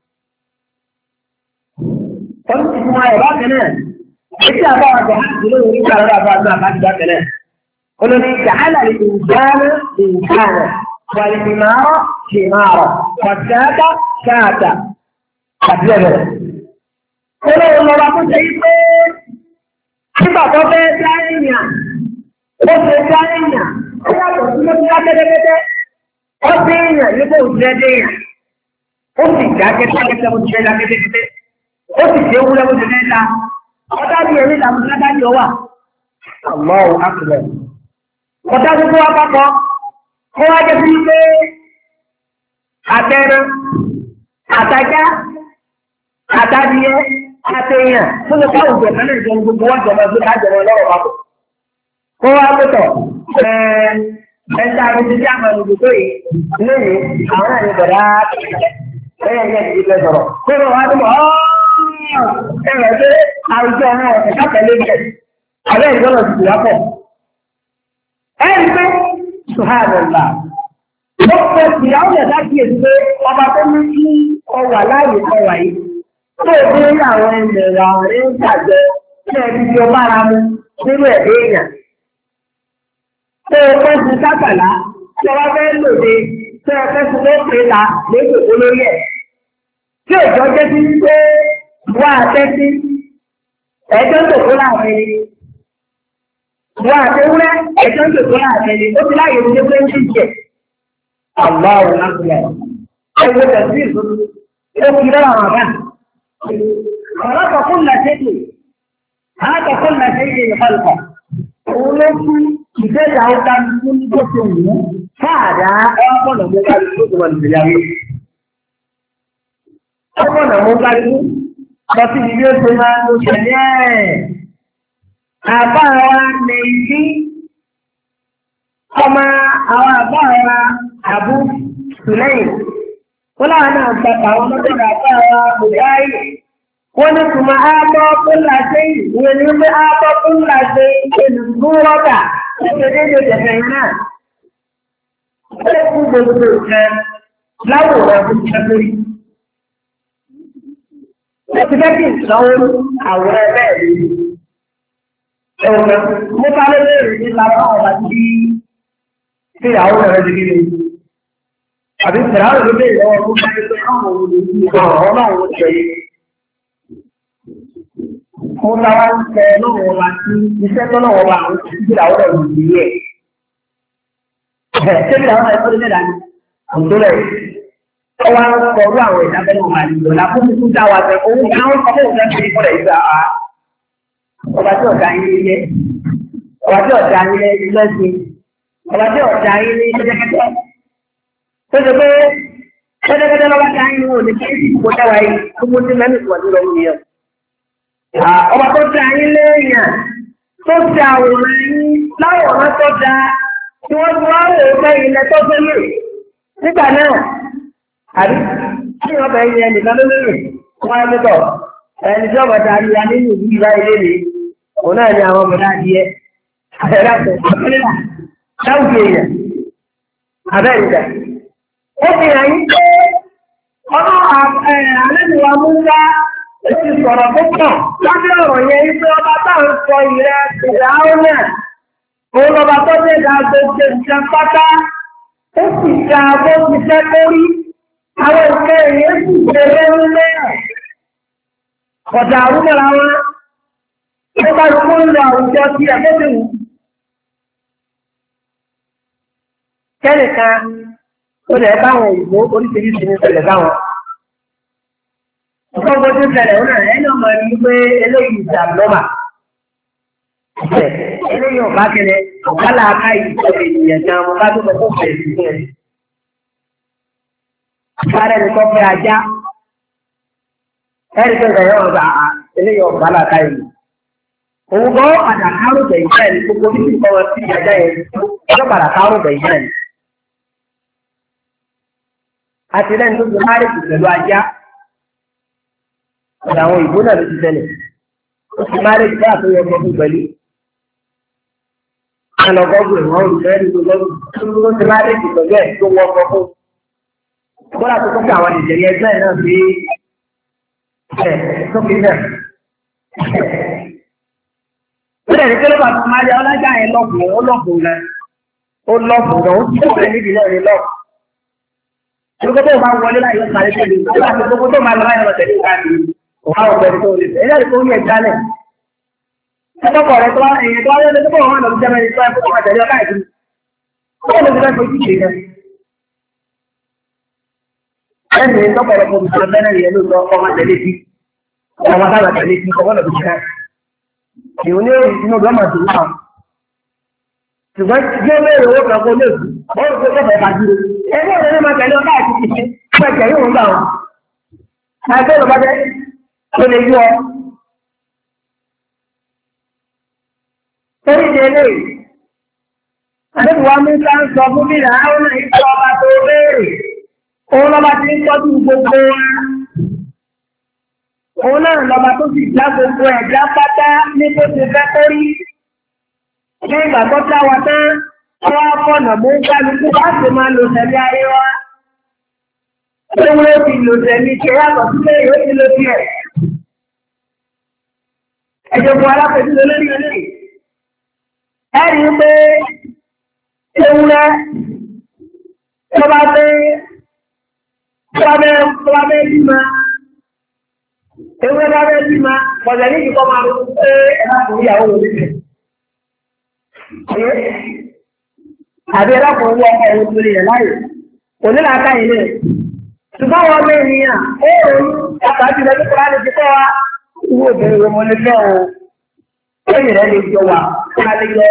Speaker 1: wọ́n ti fún wa ẹ̀rọ kẹ́nẹ̀ èyí àbá àjọ àti lóyún orí kàrọ̀ àbá àjọ àbájá kẹ́nẹ̀. olórí jàhálà ìdáná ìdáná wàlìmìmárọ̀ ṣìmárọ̀ wàṣáàtà ṣáàtà àti ẹ̀rọ. olórí lọ́wọ́ tó ṣe pé nígbà tó fẹ́ dáríyàn ó ṣe dáríyàn ó yàtọ̀ sí lórí lákẹ́tẹ́kẹ́tẹ́ ó déèyàn nígbà òṣìṣẹ́ déèyàn ó sì já kẹ́tẹ́kẹ́tẹ́ bó ti fẹ́ lákẹ́tẹ́kẹ́tẹ́ ó sì ṣe wúlẹ́ bó ti fẹ́ ta ọ̀dà bí ẹni làwọn ládájọ́ wà. Allahu akbar. ọ̀dà gbogbo wa papọ̀ kó wá jẹ́ sí pé àtẹ̀rẹ̀ àtàjá àtàdìyẹ àtẹ̀yàn tó lè ká òjò kan náà jẹun gbogbo wa jọmọ ẹgbẹ́ kájọmọ lọ́rọ̀ papọ̀. kó wá pẹ̀tọ̀ ẹ̀ẹ́dá àti ti àmọ́ ìdòdó yìí lónìí àwọn àyè bẹ̀rẹ̀ ẹ̀yẹ ẹ̀yẹ ti fẹ́ sọ̀rọ̀. kó lọ wá tó mọ̀ ọ́ ẹ̀rọ ṣe àwùjọ ọ̀rọ̀ ẹ̀ká tẹ̀lé bẹ̀ àbẹ́ ìgbọ́nà ti wá pọ̀. ẹ̀rí pé ṣùhánàlá ó pẹ́ sí àwọn ẹ̀dá kí èsì pé ọba tó ní kí ọwà láàyè ọwà yìí tó gbé àwọn ẹ̀mẹ̀rẹ̀ àwọn ẹ̀ń tàjẹ́ tí ẹ̀bí tí ó bára mu nínú ẹ̀dẹ́ èèyàn. tó o pẹ́ sí sákàlá tí ọba fẹ́ lòde tí ọ pẹ́ sí ló pé ta lóṣù olórí ẹ̀. tí òjò jẹ́ sí pé wá àtẹ́sí ẹjọ́ ń tòkó láàrin ẹni. wá àtẹ́wúrẹ́ ẹjọ́ ń tòkó láàrin ẹni. ó ti láyé ní pé ń ṣìṣẹ́. Allahu akbar. Ẹgbẹ́ tẹ̀sí ìfúnni. Ó fi lọ́wọ́ àwọn àbá. Ọ̀rọ̀kọ̀ fún làṣẹ́kì. Àátọ̀ fún làṣẹ́kì ìfọ̀lùkọ̀. Òun ló kú ìgbésẹ̀ àwọn kálukú ní bó ṣe wù ú. Káàdá ọ̀pọ̀nà mú kálukú tó wà lùdìrí ayé. Ọ̀pọ̀nà mú kálukú lọ sí ibi ó ṣe máa ń lo ṣẹ̀lẹ̀ ẹ̀. Àbá wa lè yí ọmọ àwọn àbá wa àbú sùlẹ́yìn. Wọ́n láwọn náà gba àwọn ọmọdé àbá wa bùdáì. Wọ́n ní tùmọ̀ ábọ́ fún làṣẹ ìwé ní pé ábọ́ fún làṣẹ ìlú rọ́bà ó ṣe déédéé tẹ̀fẹ̀ yìí náà. Ó kú gbogbo ìfẹ́ láwòrán fún ìṣẹ́lórí. Ó ti fẹ́ kí ìsanwó àwòrán ẹgbẹ́ ìlú. Ẹ̀wọ̀n mo bá lé lérè ní lára ọ̀la tí tí àwọn ọ̀rẹ́ ti kéde. Àbí ìsìláwò ló bèèrè lọ́wọ́ fún báyìí pé káwọn olùdókòwò ọ̀rọ̀ náà wọ́n ṣe yé. Mo táwa ń tẹ lọ́wọ́ wa sí iṣẹ́ tó lọ́wọ́ wa àwọn ìdílé àwọn ọ̀rẹ́ òbí yẹ. Ṣébí àwọn ẹ̀kọ́ tó mẹ́ta ni àwùjọ rẹ̀. Ó wá ń sọ orú àwọn ìdábẹ́ náà wà nílò lápò tuntun dá wa fẹ́ òun kí wọ́n sọ fún òun fẹ́ fi kọ́lẹ̀ ìgbà wa. Ọba tí ọ̀dà yín ilé ọba tí ọ̀dà yín ilé sí ọba tí ọ̀dà yín ní kẹ́tẹ́kẹ́tẹ́. Tó ṣe pé kẹ́tẹ́kẹ́tẹ́ lọ́wọ́ tí a ń wò ní kí kò dáwà yìí gbogbo tí mẹ́rin tó wà ní lọ́wọ́ yẹn. Ọba tó dá yín léèyàn tó ṣe àwòrán yín láwòrán tó dá tí wọ́n ti wá wò ó fẹ́ ilẹ̀ tó fẹ́ lè. Nígbà náà, àbí kí wọ́n bẹ̀ yẹn nìkan ló lè wọ́n á lọ́tọ̀ ẹni tí ọba darí wa nínú ìlú ìlà ilé rè òun náà ni àwọn ọmọdé adìyẹ àtẹ̀lápẹ̀ àtẹ̀lélà láwùjọ èèyàn abẹ́rẹ́dà. Ó fi hàn yín pé ọmọ àlejò amúgbá ti sọ̀rọ̀ púpọ̀ lábẹ́ ọ̀rọ̀ yẹn yín pé ọba táwọn sọ ìrẹ́ ìdáhùn náà òun lọ́ba tó dé ga gbogbo ìṣẹ́ pátá ó sì ga bó ti fẹ́ kórí àwọn ìṣe èèyàn sì gbèrè ńlẹ̀ ọ̀dà àrùmọ̀ra wọn ó bá kó ń lo àwùjọ sí ẹgbẹ́ tó wù. Kẹ́nìkan ó lè báwọn òyìnbó oríṣiríṣi ní ṣẹlẹ̀ báwọn. Ọgbọ́n tó ṣẹlẹ̀ ó náà ẹni ọmọ ẹni pé eléyìí ìjà lọ́mà. Eléyìí ọ̀bá kẹlẹ̀ ọ̀bá làákà ìjọ ènìyàn gan mo bá tó lọ fún ìfẹ́ ìsìn rẹ̀. Àbárẹ̀ ni tó fẹ́ ajá. Ẹni tó ń sọ yọ̀ ọ̀gá eléyìí ọ̀bá làákà ìlú. Òun gan padà kárùn bẹ̀yìn náà ní gbogbo títí kọ́wọ́ sí ìyájá yẹn ló padà kárùn bẹ̀yìn náà ní. Àti lẹ́nu tó ti márìkì pẹ̀lú ajá. Ọ̀dà àwọn ìbò náà ló ti tẹ̀lẹ̀. Ó ti márìkì bá àtúnyẹ ọkọ̀ fún pẹ̀lú. Àlọ́ gọ́gùn ìwọ̀n olùfẹ́ ní gbogbo tó ti márìkì pẹ̀lú ẹ̀ tó wọ ọkọ̀ fún. Bọ́lá tó kọ́kọ́ àwọn ìjẹ̀lẹ̀ ẹgbẹ́ náà fi ẹ̀ sókè náà. Ó dẹ̀ ní kí ló bá tó máa yẹ ọlájà yẹn lọ́kùn ó lọ́kùn rẹ̀. Ó lọ́kùn rẹ̀ ó ti tẹ̀lé níbi náà ní lọ́kùn. Gbogbo tó máa wọlé láyé ọ̀sán tẹ̀lé nígbà tí gbogbo tó máa lọ láyé ọ̀sán tẹ̀lé káàkiri òun àwọn ọ̀gbẹ́ni tó lè fẹ́. Ẹ̀yà ìfowó yẹn jálẹ̀. Ẹ̀tọ́kọ̀ rẹ̀ tó wá èyí tó wá lé lọ́wọ́ wọn lọ́dún jẹ́mẹ́rin tó ẹ̀kọ́ tó máa tẹ̀lé ọ̀ká ìdí. Ó lè fi fẹ́ fojú ṣe yẹn. Ẹ̀mí tọ́pọ̀lọpọ̀ mi sọ bẹ́ẹ̀ yẹn ló lọ ọmọ tẹ̀lé sí. Ọmọ táwọn tẹ̀lé sí ọmọ lọ́dún ṣe ká. Ìwọ ní inú ọgbọ́n máa dùn náà. Ṣùgbọ́n tí ó bẹ̀rẹ̀ owó kan kó lè kú, ó ń kó tọ́fẹ̀ bá dúró. Ẹgbẹ́ òṣèré máa tẹ̀lé ọ̀ká àti ìṣẹ́ fún ẹ̀jẹ̀ yóò ń gbà wọn. Àìpé ló bá jẹ́ ó lè yú ọ. Torí ìdí eléyìí, àdébùwá Musa ń sọ fún mi náà ó náà ìṣọ́ ọba tó béèrè. Òun lọ́ba ti ń tọ́jú gbogbo wa. Òun náà lọ́ba tó sì já gbogbo ẹ̀dá pátá ní bó ti fẹ́ kórí. Ní ìgbà tó dá wa tán, wọ́n á fọ̀nà mú kálukú láti máa lò tẹ̀lé ayé wa. Ewúrẹ́ ti lò tẹ̀lé ṣe yàtọ̀ sílé ìwé ti lò tiẹ̀. Ẹ̀jẹ̀ fún alápẹ̀jú lórí ilé. Ẹ rí i pé ewúrẹ́ tó bá fẹ́ tó bá fẹ́ tó bá fẹ́ bímọ. Ewúrẹ́ bá fẹ́ bímọ, pọ̀jẹ̀ ní ìkọ́ máa lò pé ẹ̀ máa fún ìyàwó òun níbẹ̀. Àbí ẹlọ́pọ̀ owó ọkọ̀ òun tó lè rẹ̀ láyé, kò ní làákà ilé. Ṣùgbọ́n wọn lé ènìyàn, ó rò ó àtàjù lọ nípa láti ti kọ́ wa, owó obìnrin wo mo lè fẹ́ o. Lẹ́yìn rẹ̀ lè jọ wà, ká lè jọ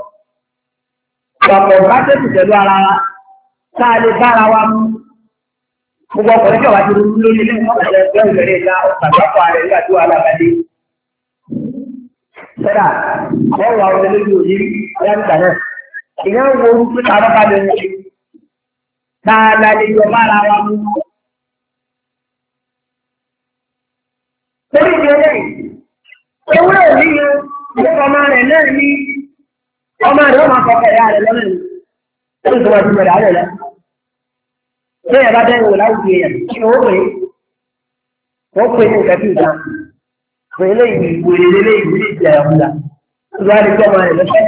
Speaker 1: ọ̀pọ̀ bá tẹ̀sí pẹ̀lú ara wa, ká lè bára wa mú. Gbogbo ọkùnrin tí ọ̀wá ti rú lórí ilé ìfọ̀kànlẹ̀ ẹgbẹ́ ìbẹ̀rẹ̀ ìlà ọ̀sàgbàpọ̀ ààrẹ nígbà tí wàhálà bá dé. Sẹ́dà, wọ́n wà ọ̀rẹ́ lórí òyìnbí láti náà. Ìyẹn wo orúkú tààrọ́ bá lè wọlé. Dáadáa lè jọ mára wa mú. Lórí ìdí eléyìí, ewúrẹ́ òní yẹn, ní ọmọ rẹ̀ náà ní ọmọ rẹ̀ ó máa kọ́kọ́ ìyá rẹ̀ lọ́nà ní. Ó sì wọ́n ti bẹ̀rẹ̀ àárẹ̀ lọ. Ṣé ẹ bá dẹ́rù wò láwùjọ èèyàn? Kí ni ó pè é? Wọ́n pè é ní nǹkan tí ì dáa. Pè é léyìí ìwé léyìí ìwé ìjà ìyàwó ìwà àdìgbò ọmọ rẹ̀ lọ́fẹ́.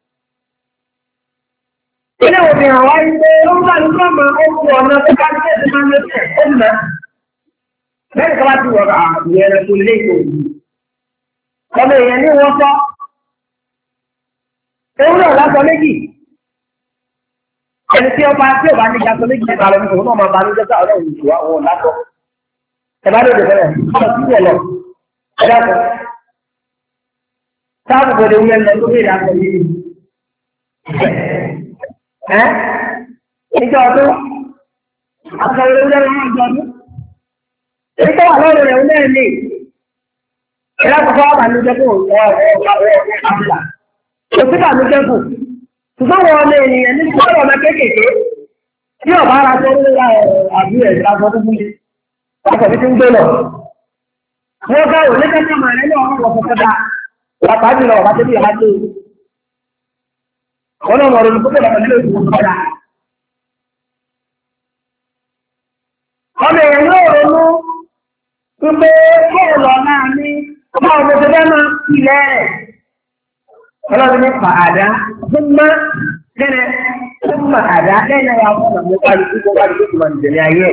Speaker 1: Ilé òfin àwọn ilé ó ń bá ní sọ́mọ ọkọ̀ ọ̀nà tó bá ní ẹ̀sìn máa ń lọ́sẹ̀ ó ń bá. Bẹ́ẹ̀ni ká bá ti wọ̀rọ̀ àbúrò ẹ̀rọ tó lé ìkò yìí. Ọmọ èèyàn ní wọ́n sọ. Ewúrẹ́ ọ̀lásọ méjì. Ẹni tí ọba tí ọba ní ìjàsọ méjì nípa lọ nípa ọmọ ọba ní jẹ́sà ọ̀rẹ́ òun ìṣòwò àwọn ọ̀lásọ. Ẹ bá lóde bẹ̀rẹ̀ ọ̀rọ̀ sí ìwọ̀ lọ. Ẹ dákọ̀. Sáàbù bọ̀dẹ̀ wúlẹ̀ lọ tó béèrè àpọ̀ yìí. Ẹ́ ìjọ ọdún akọ̀wé ewúrẹ́ lọ́wọ́ ìjọ ọdún. Èyí tó wà lọ́rùn rẹ̀ wúlẹ̀ lè. Ẹ lákòókò wà ní jẹ́ fún ọ̀rọ̀ ọ̀rọ̀ àbúlà. Kò sí bà ní jẹ́ fún. Ṣùgbọ́n wọn ọmọ ènìyàn ní sọ́dọ̀ ọmọ kéékèèké tí ọ̀bá ara tó ń ra àbí ẹ̀ ìlànà tó fún mi. Ọkọ̀ mi ti ń gbé lọ. Wọ́n bá òní kẹ́kẹ́ màá rẹ̀ ní ọ̀rọ̀ ọ̀pọ̀ kọ́dà. Pàápàá jùlọ ọ̀bá tó bí ọ̀bá tó. Wọ́n náà mọ̀ ọ́n púpọ̀ lọ́wọ́ nílé ìwọ̀n kọ́dà. Ọmọ èèyàn yóò ronú wípé bọ́ọ̀lù ọ̀la ní ọmọ ọmọ tó bẹ́ẹ̀ máa ilẹ̀ rẹ̀. Ọlọ́run ní fàádá fún mọ́ lẹ́nẹ̀ fún fàádá lẹ́nà ya fún ọmọ pàdé tí kò wáyé tó máa ń tẹ̀lé ayé.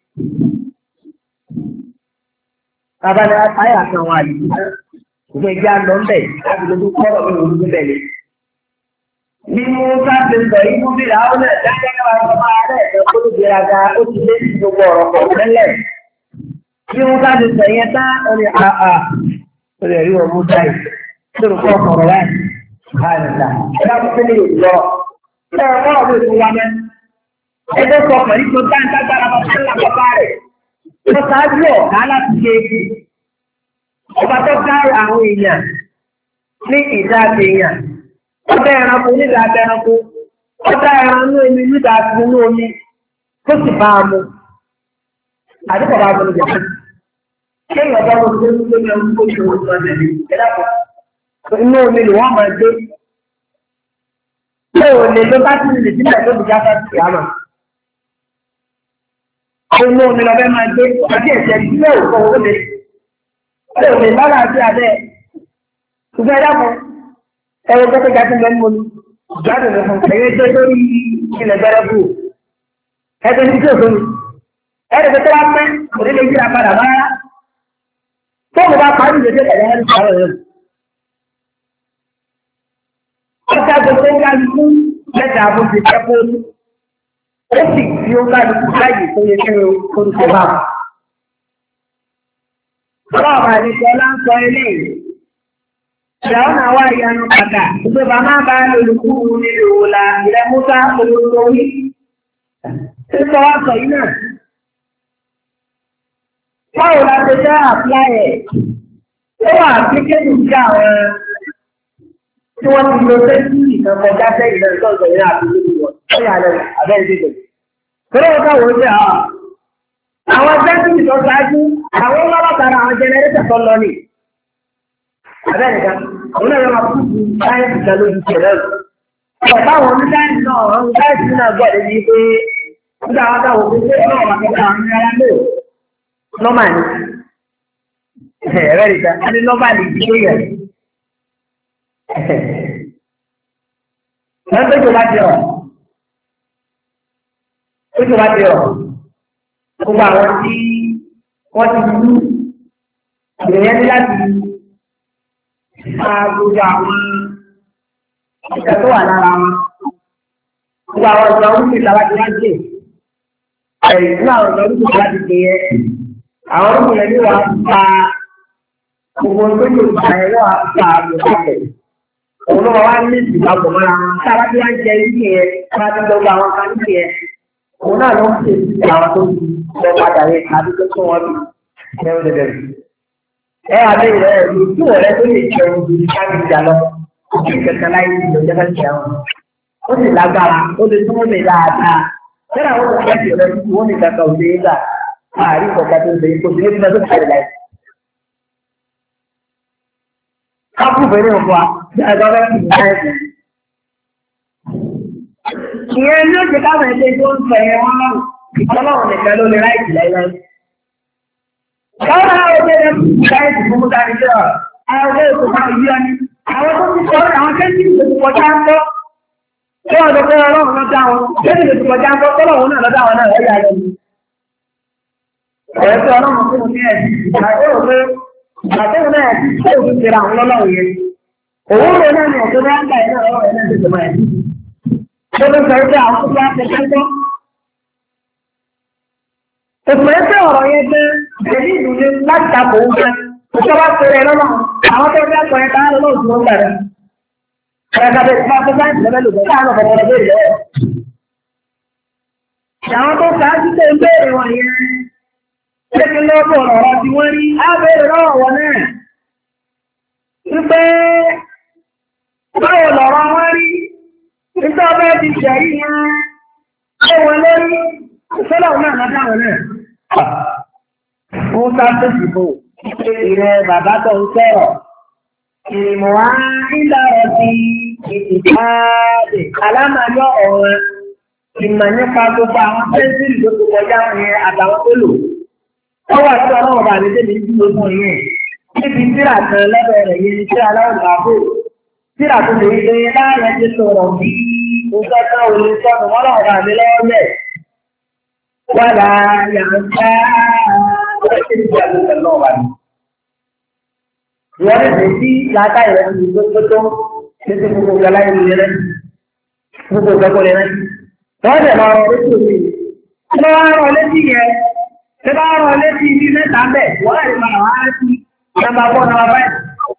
Speaker 1: Bàbá ni ayé kan wà yìí. Ìgbẹ́ ìjà lọ ń bẹ̀ láti lójú kọ́rọ̀ mi òun ní bẹ̀lẹ̀. Bí mo bá ti sọ yìí fún bíra ó lẹ̀ dájẹ́ ká wàá sọ́mọ́ ààrẹ ẹ̀fẹ́ kó ló gbéra ga ó ti lé ní gbogbo ọ̀rọ̀ pọ̀ tẹ́lẹ̀. Bí mo bá ti sọ yẹn tán ó ní àà ó lè rí wọn mú táyì. Lórí kọ́ ọ̀rọ̀ láì. Àìsà ẹ̀dá tó lè lọ. Ṣé ọkọ̀ ọ̀rọ̀ ló wá mẹ́? Ẹgbẹ́ sọ pẹ̀lú tó dáńtá gbára bá fẹ́ lápapá rẹ̀. Ó ṣáájú ọ̀gá láti ṣe é. Ọba tó dá àwọn èèyàn ní ìdá èèyàn. Ọ̀dà ẹranko nígbà ẹranko. Ọ̀dà ẹran inú omi nígbà inú omi tó sì bá a mú. Àdúgbò bá a mú nígbà. Ṣé ìyọ̀bá wọn tó ń gbé ní ọdún tó ṣe wọ́n tó ń tẹ̀lé? Ẹ dákun. Inú omi ni wọ́n máa gbé. Ṣé o lè lo bá ti lè sílẹ̀ tó bìjà fẹ́ sí àmà? Inú omi lọ fẹ́ máa gbé àti ẹ̀jẹ̀ sílẹ̀ òkú owó lè. Ṣé o lè lọ́la sí abẹ́? Ṣùgbọ́n ẹ dákun. Ẹ̀rọ gbọ́dọ̀ jáde lẹ́nu omi. Ìjádùn ló fún ẹ̀yẹ tó lórí ilẹ̀ bẹ̀rẹ̀ bù. Ẹ̀jẹ̀ ní tí o fún mi. Ẹ̀rọ tó wá pẹ́ kò ní lè yíra padà rárá. Tóòmù bá parí ìdèdè ẹ̀yẹ ní sàrọ̀ rẹ̀. Ọjà gbogbo ń gájú fún mẹ́ta àbójú ẹ̀kọ́ ojú. Ó sì fi ó gájú fún láyè tó yẹ kí orúkọ bá wà. Ọlọ́ọ̀bà àdìsọ́ lá ń sọ eléyìí. Ìyàwó náà wá ìyanu kàkà. Ìgbé bàmá bá olùkú nílò òòlà ìrẹ́ Musa olùkọ́ wí. Ṣé sọ wá sọ yìí náà? Báwo la ṣe fẹ́ àpláyẹ̀? Ó wà àplikẹ́tì sí àwọn tí wọ́n ti lo sẹ́ńtì ìkànkọjá sẹ́yìn náà lọ́sọ̀ yẹn àti lórí wọn. Ó yà lẹ́nu abẹ́rẹ́ ìdíje. Torí ọ̀gá wo ṣe àwọn àwọn sẹ́ńtì tó ṣáájú àwọn ọlọ́pàá àwọn jẹnẹrétà tó lọ ní. Abẹ́rẹ́ kan, àwọn náà máa kú ju sáyẹ́ǹsì kan lójú tẹ̀lé lọ. Ọ̀pá àwọn oníṣáyẹ́ǹsì náà àwọn sáyẹ́ǹsì náà gbọ́dọ̀ ní pé nígbà wọn káwọn òfin pé ọlọ́run àkọ́kọ́ àwọn ará lò nọ́mà ni. Ẹ̀rẹ́ ìta, a ní nọ́mà ní ìdílé yẹn. Lọ́sọ̀ tó bá jẹ ọ̀. Ó tó bá jẹ ọ̀. Gbogbo àwọn tí wọ́n ti dúdú. Ìròyìn ní láti máa gbogbo àwọn ìjà tó wà lára wọn. Gbogbo àwọn ìjà orúkọ ìlàwà tí wọ́n jẹ. Ẹ̀yìn fún àwọn ìjà orúkọ ìlàwà ti gbé yẹn. Àwọn orúkọ yẹn ní wàá pa gbogbo tó lè gbà ẹ̀ wọ́n á pa àgbẹ̀ pàtẹ́. Òun ló wá ní ìgbà pọ̀ mọ́ra wọn. Sábà tí wọ́n jẹ ìdí yẹn, sábà tí gbogbo àwọn kan ní yẹn. Òun náà ló ń ṣe ìdí àwọn tó ti lọ padà yẹn àti tó tún wọn bí. Ẹ ó dẹ̀dẹ̀ bí. Ẹ àbẹ̀ rẹ̀ ló tí ọ̀rẹ́ tó lè jẹ ojú káàdì ìjà lọ. Ó sì kẹ̀kẹ́ láyé ìlú ọjọ́ fẹ́ jẹun. Ó sì lágbára, ó lè tún wọn lè dáadáa. Bẹ́ẹ̀ni àwọn tó kẹ́kẹ́ rẹ̀ wọ́n ní kàkà òde yìí gbà. Àárín kọ̀ọ̀kan tó ń ṣe kò sí ní ìgbà tó ti ṣẹlẹ̀ láì. Kápù bẹ̀rẹ̀ òkú wa, bí a gbọ́ bẹ́ẹ̀ kì í ṣe é. Ìyẹn ló ṣe káwọn ẹgbẹ́ tó ń sọ ẹ̀yẹ wọn lọ́rùn. Ìtọ́lọ́run nìkan ló lè ráìtì láíláí. Báwo ni àwọn ọgbẹ́ rẹ̀ kì í ráìtì fún Musa ní sọ? Àwọn ọgbẹ́ òkú máa yí ọ ní. Àwọn tó ti sọ àwọn kẹ́ńtì tó ti kọjá ń bọ́. Ṣé ọ̀dọ́ pé ọlọ́run lọ dá wọn? Kẹ́ńtì tó ti kọjá ń bọ́, tọ́lọ́run náà lọ dá wọn náà ẹ̀yà rẹ̀ ni. Ọ̀rẹ́ pé ọlọ́run fún mi ní ẹ̀sìn. Àdéhùn pé àdéhùn náà ti ṣé òfin ti ra àwọn ọlọ́run yẹn. Òun ló náà ní ọ̀tún náà ń gbà iná ọ̀rọ̀ ẹ̀ náà ti tẹ̀mọ̀ ẹ̀. Ṣé ló sọ pé àwọn tó bá ti kẹ́kọ̀ọ́? Òpè pé ọ̀rọ̀ yẹn jẹ́ ẹ̀rí ìlú ní láti ta kò ń jẹ. Òṣèlú bá pèrè lọ́nà àwọn tó fẹ́ kọ̀ ẹ̀ ká lọ́wọ́ òṣùwọ̀n ń gbàdá. Ẹ̀ka bẹ̀rẹ̀ bá tó sáyẹ̀nsì lẹ́fẹ̀ẹ́ lò bẹ́ẹ̀ káàánú ọ̀pọ̀ ọ̀rọ̀ bẹ́ẹ̀ lọ́wọ́. Àwọn tó ṣáájú tó ń béèrè wọn yẹn. Ṣé kí lọ́pọ̀ ọ̀rọ̀ tí wọ́n rí? Á béèrè lọ́wọ́ wọn náà. Wípé báwo lọ̀rọ̀ wọn rí? Nígbà ọbẹ̀ ti ṣẹ̀rí yẹn. Ṣé wọn lórí? Ìṣẹ́lẹ̀ náà lọ́dá wọn náà. Ó ká tó dìbò. Ìrẹ̀ bàbá tó ń sọ̀rọ̀. Ìrìnmọ̀ á nílà ọtí ìdìbàdì. Alámàjọ ọ̀rọ̀ ìmọ̀ nípa gbogbo àwọn pẹ́ńsìlì tó ti kọjá yẹn àtàwọn tó lò. Wọ́n wà sí ọlọ́run bá mi débi tí mo fún yẹn. Níbi tíra kan lọ́dọ̀ rẹ̀ yẹn tí aláwọ̀ bá bò. Tíra tó lè gbé láàrin ti sọ̀rọ̀ bí nǹkan kan ò lè sọnù wọ́n lọ́wọ́ bá mi lọ́wọ́ mẹ́. Wọ́n là yà ń ká wọ́n ti di àgùntà náà wà ní. Ìwọ́n lè dé sí làákà ìrẹsì gbogbo títí gbogbo gàlá ìlú rẹ̀ gbogbo gbogbo rẹ̀. Wọ́n dẹ̀ máa rọ létí omi. Wọ́n máa rọ létí yẹn. Ṣé bá rọ létí ibi mẹ́ta bẹ̀? Wọ́n láti máa wá sí nàmbà fọ́ nàmbà báyìí.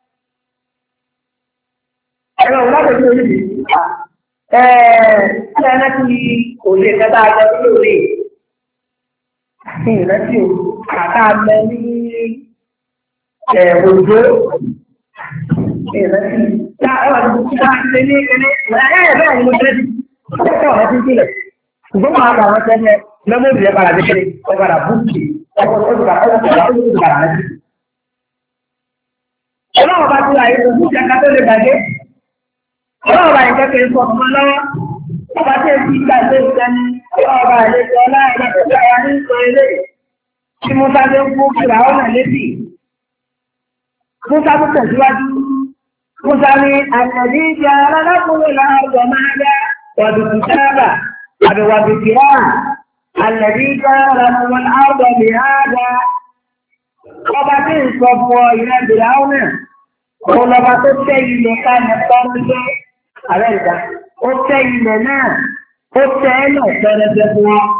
Speaker 1: Ẹ̀rọ òun láti ojú ojú yìí. Ẹ̀ẹ́d ṣé ẹ láti òye kẹta àjọ sí òye? Àti ìrántí o, kàkà mẹ ní òjò. ìrẹsì tá ẹwà tó ti bá ṣe ní ẹni ẹ̀ bẹ́ẹ̀ ni mo ṣe ti ṣẹ́kọ̀ ọ̀rẹ́ ti sílẹ̀ ṣùgbọ́n máa bá wọn tẹ́lẹ̀ mẹ́mọ́rì rẹ̀ padà dékèrè ọ̀padà búùkì ọ̀padà rẹ̀ sí. ọlọ́run bá ti wà yìí ojú ìjàkà tó lè gbàgbé ọlọ́run bá yìí kẹ́kẹ́ sọ ọmọ lọ́wọ́ ọba tí èsì ìgbà tó ń sẹ́ni ọlọ́run bá àlejò ọlá ìgbà tó ní ìsọ ilé tí mo bá dé fún kíra ọ̀nà létí. Musa tó tẹ̀síwájú. Musa ní àtẹ̀lé ìjà alákùnrin láàrúdọ̀ máa dá wàdùkú sábà àbí wàdùkú rà. Àtẹ̀lé ìjà alákùnrin láàrúdọ̀ mi á dá. Ọba tí ń sọ fún ọ ìrẹ́ bìrà ọ̀nà. Òun lọba tó tẹ́ ilẹ̀ ká ní pọ́ńpé. Àbẹ́ ìjà. Ó tẹ́ ilẹ̀ náà. Ó tẹ́ ẹ̀ náà fẹ́rẹ́fẹ́ fún ọ.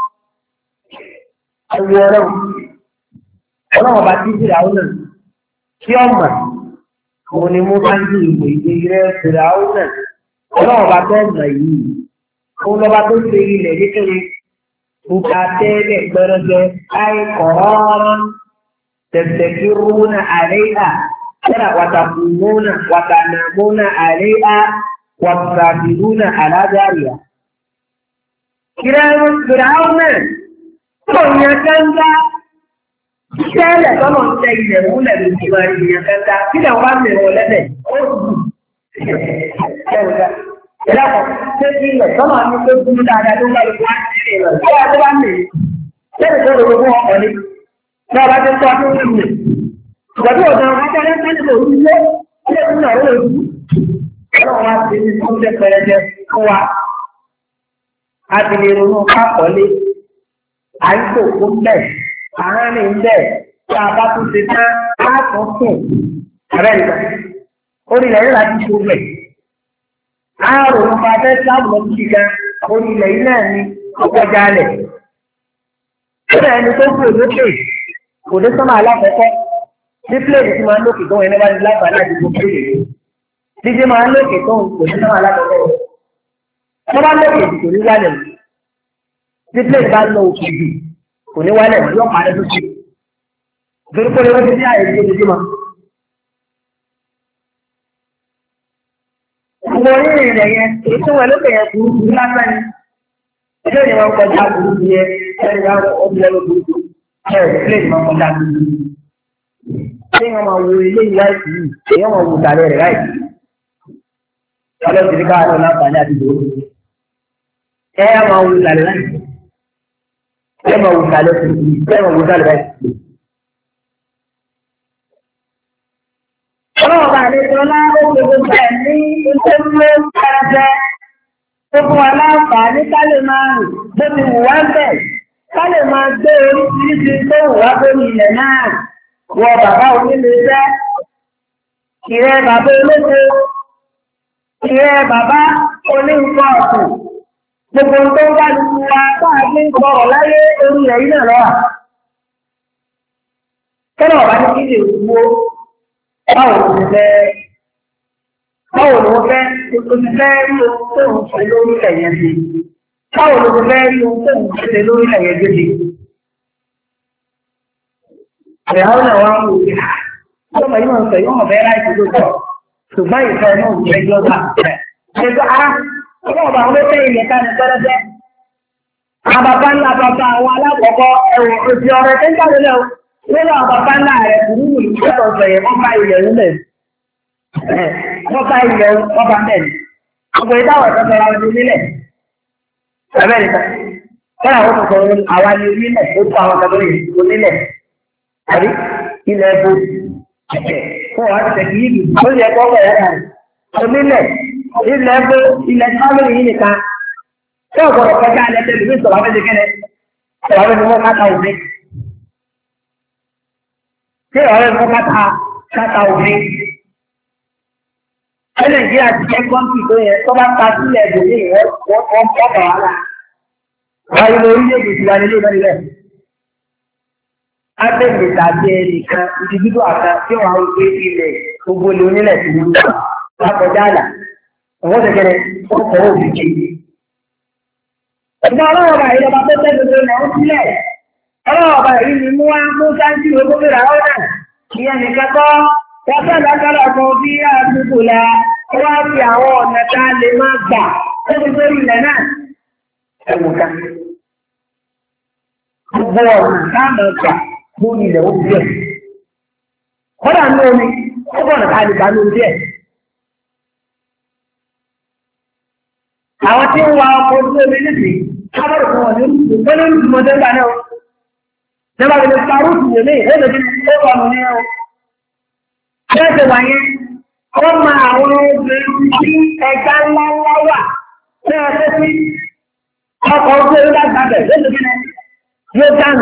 Speaker 1: Ẹ̀wù ọ̀rọ̀. Ọlọ́run bá ti bìrà ọ̀nà. Kí ọmọ òun ni mo bá ń di ìwé ìdíyẹ ìrà ọ̀nà ọlọ́run bá tó ọmọ yìí òun lọ́ba tó ṣe ilẹ̀ kékeré nǹka tẹ́lẹ̀ gbẹrẹgbẹ àìkọ̀ọ́rọ́ tẹ̀tẹ̀kí rúnà àríyá tẹ́lá wàtàkùnmọ́nà wàtànàmọ́nà àríyá wàtàkìrúnà àlájáríà. Ìrà ọ̀nà tó yẹ kẹ́ńdá. Ìṣẹ́lẹ̀ tọ́nà ń tẹ ilẹ̀ múlẹ̀ ló ti máa ìyẹn kẹta, sílẹ̀ wọ́n bá ń bẹ̀rẹ̀ ọlẹ́dẹ̀, ó dùn. Ìdápọ̀, ṣé kí ilẹ̀ tọ́nà ní pé gúrú dáadáa tó ń bá lóko wá sí ilẹ̀ rẹ̀, ṣé wá tó bá ń lè lẹ́yìn tó rọ̀ fún ọkọ̀ ní, ní ọba tó tọ́ tó ń lè. Ìgbà tí ọ̀dọ̀ wọn jẹ́ lẹ́sẹ̀ tó ń lé, ilé ìlú náà ó lè dùn. Ọlọ́run wá sí ní tó ń jẹ́ pẹrẹjẹ fún wa. A ti lè ronú káàkọ́lé, à ń tò fún bẹ́ẹ̀. Àárín ń bẹ̀ tí a bá tún ṣe tán láàtún sùn ààrẹ ìgbà. Orílẹ̀ yìí láti ṣe rẹ̀. Ààrùn ló máa fẹ́ sáàbù lọ sí gan. Orílẹ̀ yìí náà ni ọkọjà alẹ̀. Ó náà ẹni tó kú òlókè kò dé sọ́mà alákọ̀ọ́kọ́. Ní pílẹ̀tì tí máa ń lókè tó wọn ẹni bá ti láǹfààní àti gbogbo pílẹ̀tì. Dídé máa ń lókè tó kò dé sọ́mà alákọ̀ọ́kọ́. Wọ́n bá lókè kò ní wálẹ̀. Ní pílẹ̀tì bá lọ òkè jù. Kò ní wálẹ̀ yóò parẹ́ tó ṣe. Ìtorí pé wọ́n ti ní àyè tó ṣe mọ́. Gbogbo onírìn rẹ̀ yẹn, èyí tó wẹ̀ lókè yẹn burúkú lásán ni. Ẹjọ́ ìyẹn máa ń kọjá burúkú yẹn, ẹni bá ọdún lẹ́nu burúkú. Ẹ̀rọ ìpínlẹ̀ ìmọ̀ kọjá burúkú. Ṣé wọ́n máa wo ilé ìlà ìsìn yìí? Èyí wọ́n wo ìdàlẹ́ rẹ̀ láì sí. Ọlọ́run ti ní káwọn náà láǹfààní àti ìdòwò. Ẹ á máa wo ìdàlẹ́ láì sí. Ẹ máa wù sálẹ̀ sí i, ẹ máa wù sálẹ̀ báyìí. Ọlọ́run bá lè sọ láàárọ̀ gbogbo ẹ̀ ní iṣẹ́ tó ń kẹrẹsẹ̀. Ó fún wa láǹfààní ká lè máa rìn bó ti wù wá bẹ̀. Ká lè máa gbé oríṣiríṣi tó wù wá lórí ilẹ̀ náà. Wọ bàbá onílé jẹ́. Ìrẹ́ bàbá olóko. Ìrẹ́ bàbá oníǹkan ọ̀sùn. Gbogbo tó ń bá lùkù wa báà ní sọ̀rọ̀ láyé orí ẹ̀ yìí náà lọ́wọ́. Kẹ́lẹ́ ọ̀bá ní kí lè wúwo báwo ló ti fẹ́ báwo ló fẹ́ ló ti fẹ́ rí ohun tó ń ṣe lórí ilẹ̀ yẹn ṣe. Báwo ló ti fẹ́ rí ohun tó ń ṣe lórí ilẹ̀ yẹn gbé. Àyàwó náà wá ń wò ó. Ọmọ yìí máa ń sọ yóò mọ̀ bẹ́ẹ̀ láì tó tọ̀. Ṣùgbọ́n ìfẹ́ náà ń jẹ́ ìjọba. Ṣèjọ́ á. Ọlọ́ọ̀bà àwọn olóṣèlú ilẹ̀ ká ní pẹ́rẹ́pẹ́. Àwọn bàbá ńlá bàbá àwọn alákọ̀ọ́kọ́ ẹ̀wọ̀n òsì ọ̀rẹ́ tó ń jáde lọ. Nínú àwọn bàbá ńlá rẹ̀ kùrú ìjọba ọ̀sẹ̀ yẹn wọ́n bá ilẹ̀ ńlẹ̀. Wọ́n bá ilẹ̀ wọ́n bá mẹ́rin. Ọ̀pọ̀ ìdáwọ̀ ẹ̀kọ́ sọ̀rọ̀ àwọn onílẹ̀. Amẹ́ríkà. Bẹ́ẹ̀ àwọn ọ̀sọ̀ àwa ni onílẹ̀ ó tó àwọn ọ̀sọ̀ onílẹ̀. Àbí ilẹ̀ ẹ̀bù. Fún wa ti tẹ̀kí yìí ó yẹ kọ́ onílẹ̀ ilẹ̀ ẹgbẹ́ ilẹ̀ tábìlì yìí nìkan tí ọ̀gọ̀rọ̀ kọjá alẹ́ tẹ̀lé ní ìsọ̀rọ̀ abẹ́jẹ kẹ́lẹ́ ìsọ̀rọ̀ abẹ́jẹ wọn káta òfin tí ọ̀rẹ́ wọn káta káta òfin ẹ Nàìjíríà ti jẹ́ kọ́ńtì tó yẹ tó bá ta sílẹ̀ ìdòwé wọ́n wọ́n kọ́ bà wá là wáyé orílẹ̀-èdè ti wà nílé ìbánilẹ̀ ábẹ́lẹ̀ tàbí ẹnìkan ìdíbídò àká tí wọ́n á gbé ilẹ̀ gbogbo ilé onílẹ̀ tó ń bá lákọjá àlà. Àwọn tẹ̀gẹ̀rẹ̀ ọkọ̀ òfin kejì. Ẹ̀gbọ́n ọlọ́ọ̀bà yìí lọ́ba tó tẹ́ gbogbo ilẹ̀ ó sílẹ̀. Ọlọ́ọ̀bà yìí ni mú wá mú sáńtì owó fèrè àwọn náà. Ìyẹn nìkan kọ́ Bàbá lágbára kan bí àdúgbò la wá fi àwọn ọ̀nà tá a lè máa gbà lórí lórí ilẹ̀ náà. Ẹ̀wọ̀n ká. Gbogbo ọ̀nà tá a máa gbà lórí ilẹ̀ ó bí ẹ̀. Kọ́dà ní omi, ó bọ̀ nǹkan àdìgbà ní ojú ẹ̀. Àwọn tí ń wa ọkọ̀ ojú omi níbi, kábọ̀rù fún wọn ní ìgbẹ́ lórí ìmọ̀dé ńlá náà. Nígbà tó lè pa rúùtù yẹn ní ìwé ìdòdì ó wà nù ní ẹ̀. Bẹ́ẹ̀ wà yẹn, wọ́n ma àwọn obìnrin tí ẹja ńlá ńlá wà ní ọdún sí ọkọ̀ ojú orí lágbàbẹ̀ lóṣù yóò dànù.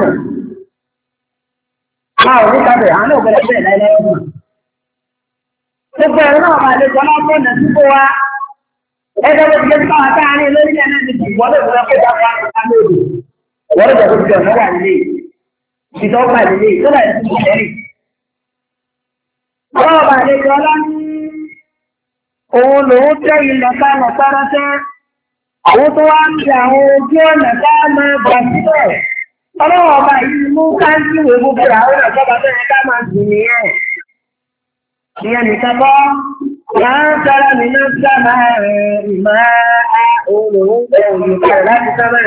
Speaker 1: A ò ní kábẹ̀, àwọn náà gbọ́dọ̀ bẹ̀rẹ̀ láìláì ọdún. Gbogbo ẹ̀rọ náà máa lè gbọ́dọ̀ fún ọ̀nà síbò wa. Ẹgbẹ́ bó ti jẹ́ káwọn táàrin lórí ẹ̀ náà ti ti wọlé ìwúrọ̀ pé bá wà ní lóòdù. Wọ́n lè jẹ́ kó ti ọ̀nà wà nílé. Ìtọ́gbà nílé, tó bá yẹ kó ti Ọlọ́ọ̀bà àlejò ọlá ní òun lòun tẹ́ ilẹ̀ kánà pẹ́rẹ́tẹ́, àwọn tó wá ń fi àwọn ojú ọ̀nà káàmà gbà síbẹ̀. Ọlọ́ọ̀bà yìí mú káńtì ìwé gbogbo àwọn ọ̀jọba bẹ́ẹ̀ ká máa dùn nìyẹn. Ìyẹn nìkan bọ́, wọ́n ń sára mi náà sábà ìmọ̀ òun lòun tẹ òjò kalẹ̀ láti sábà.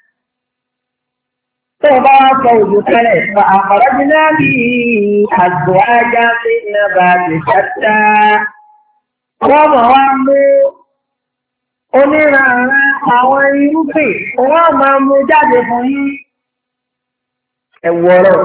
Speaker 1: Tó bá wá sọ òjò kalẹ̀, àkọ́rọ́jú náà bí àgbò ajá sí nàbà lè ṣáta. Wọ́n mọ̀ wá mú onírànrà àwọn irúgbìn, wọ́n máa mú jáde fún yín. Ẹ̀wọ̀ ọ̀rọ̀.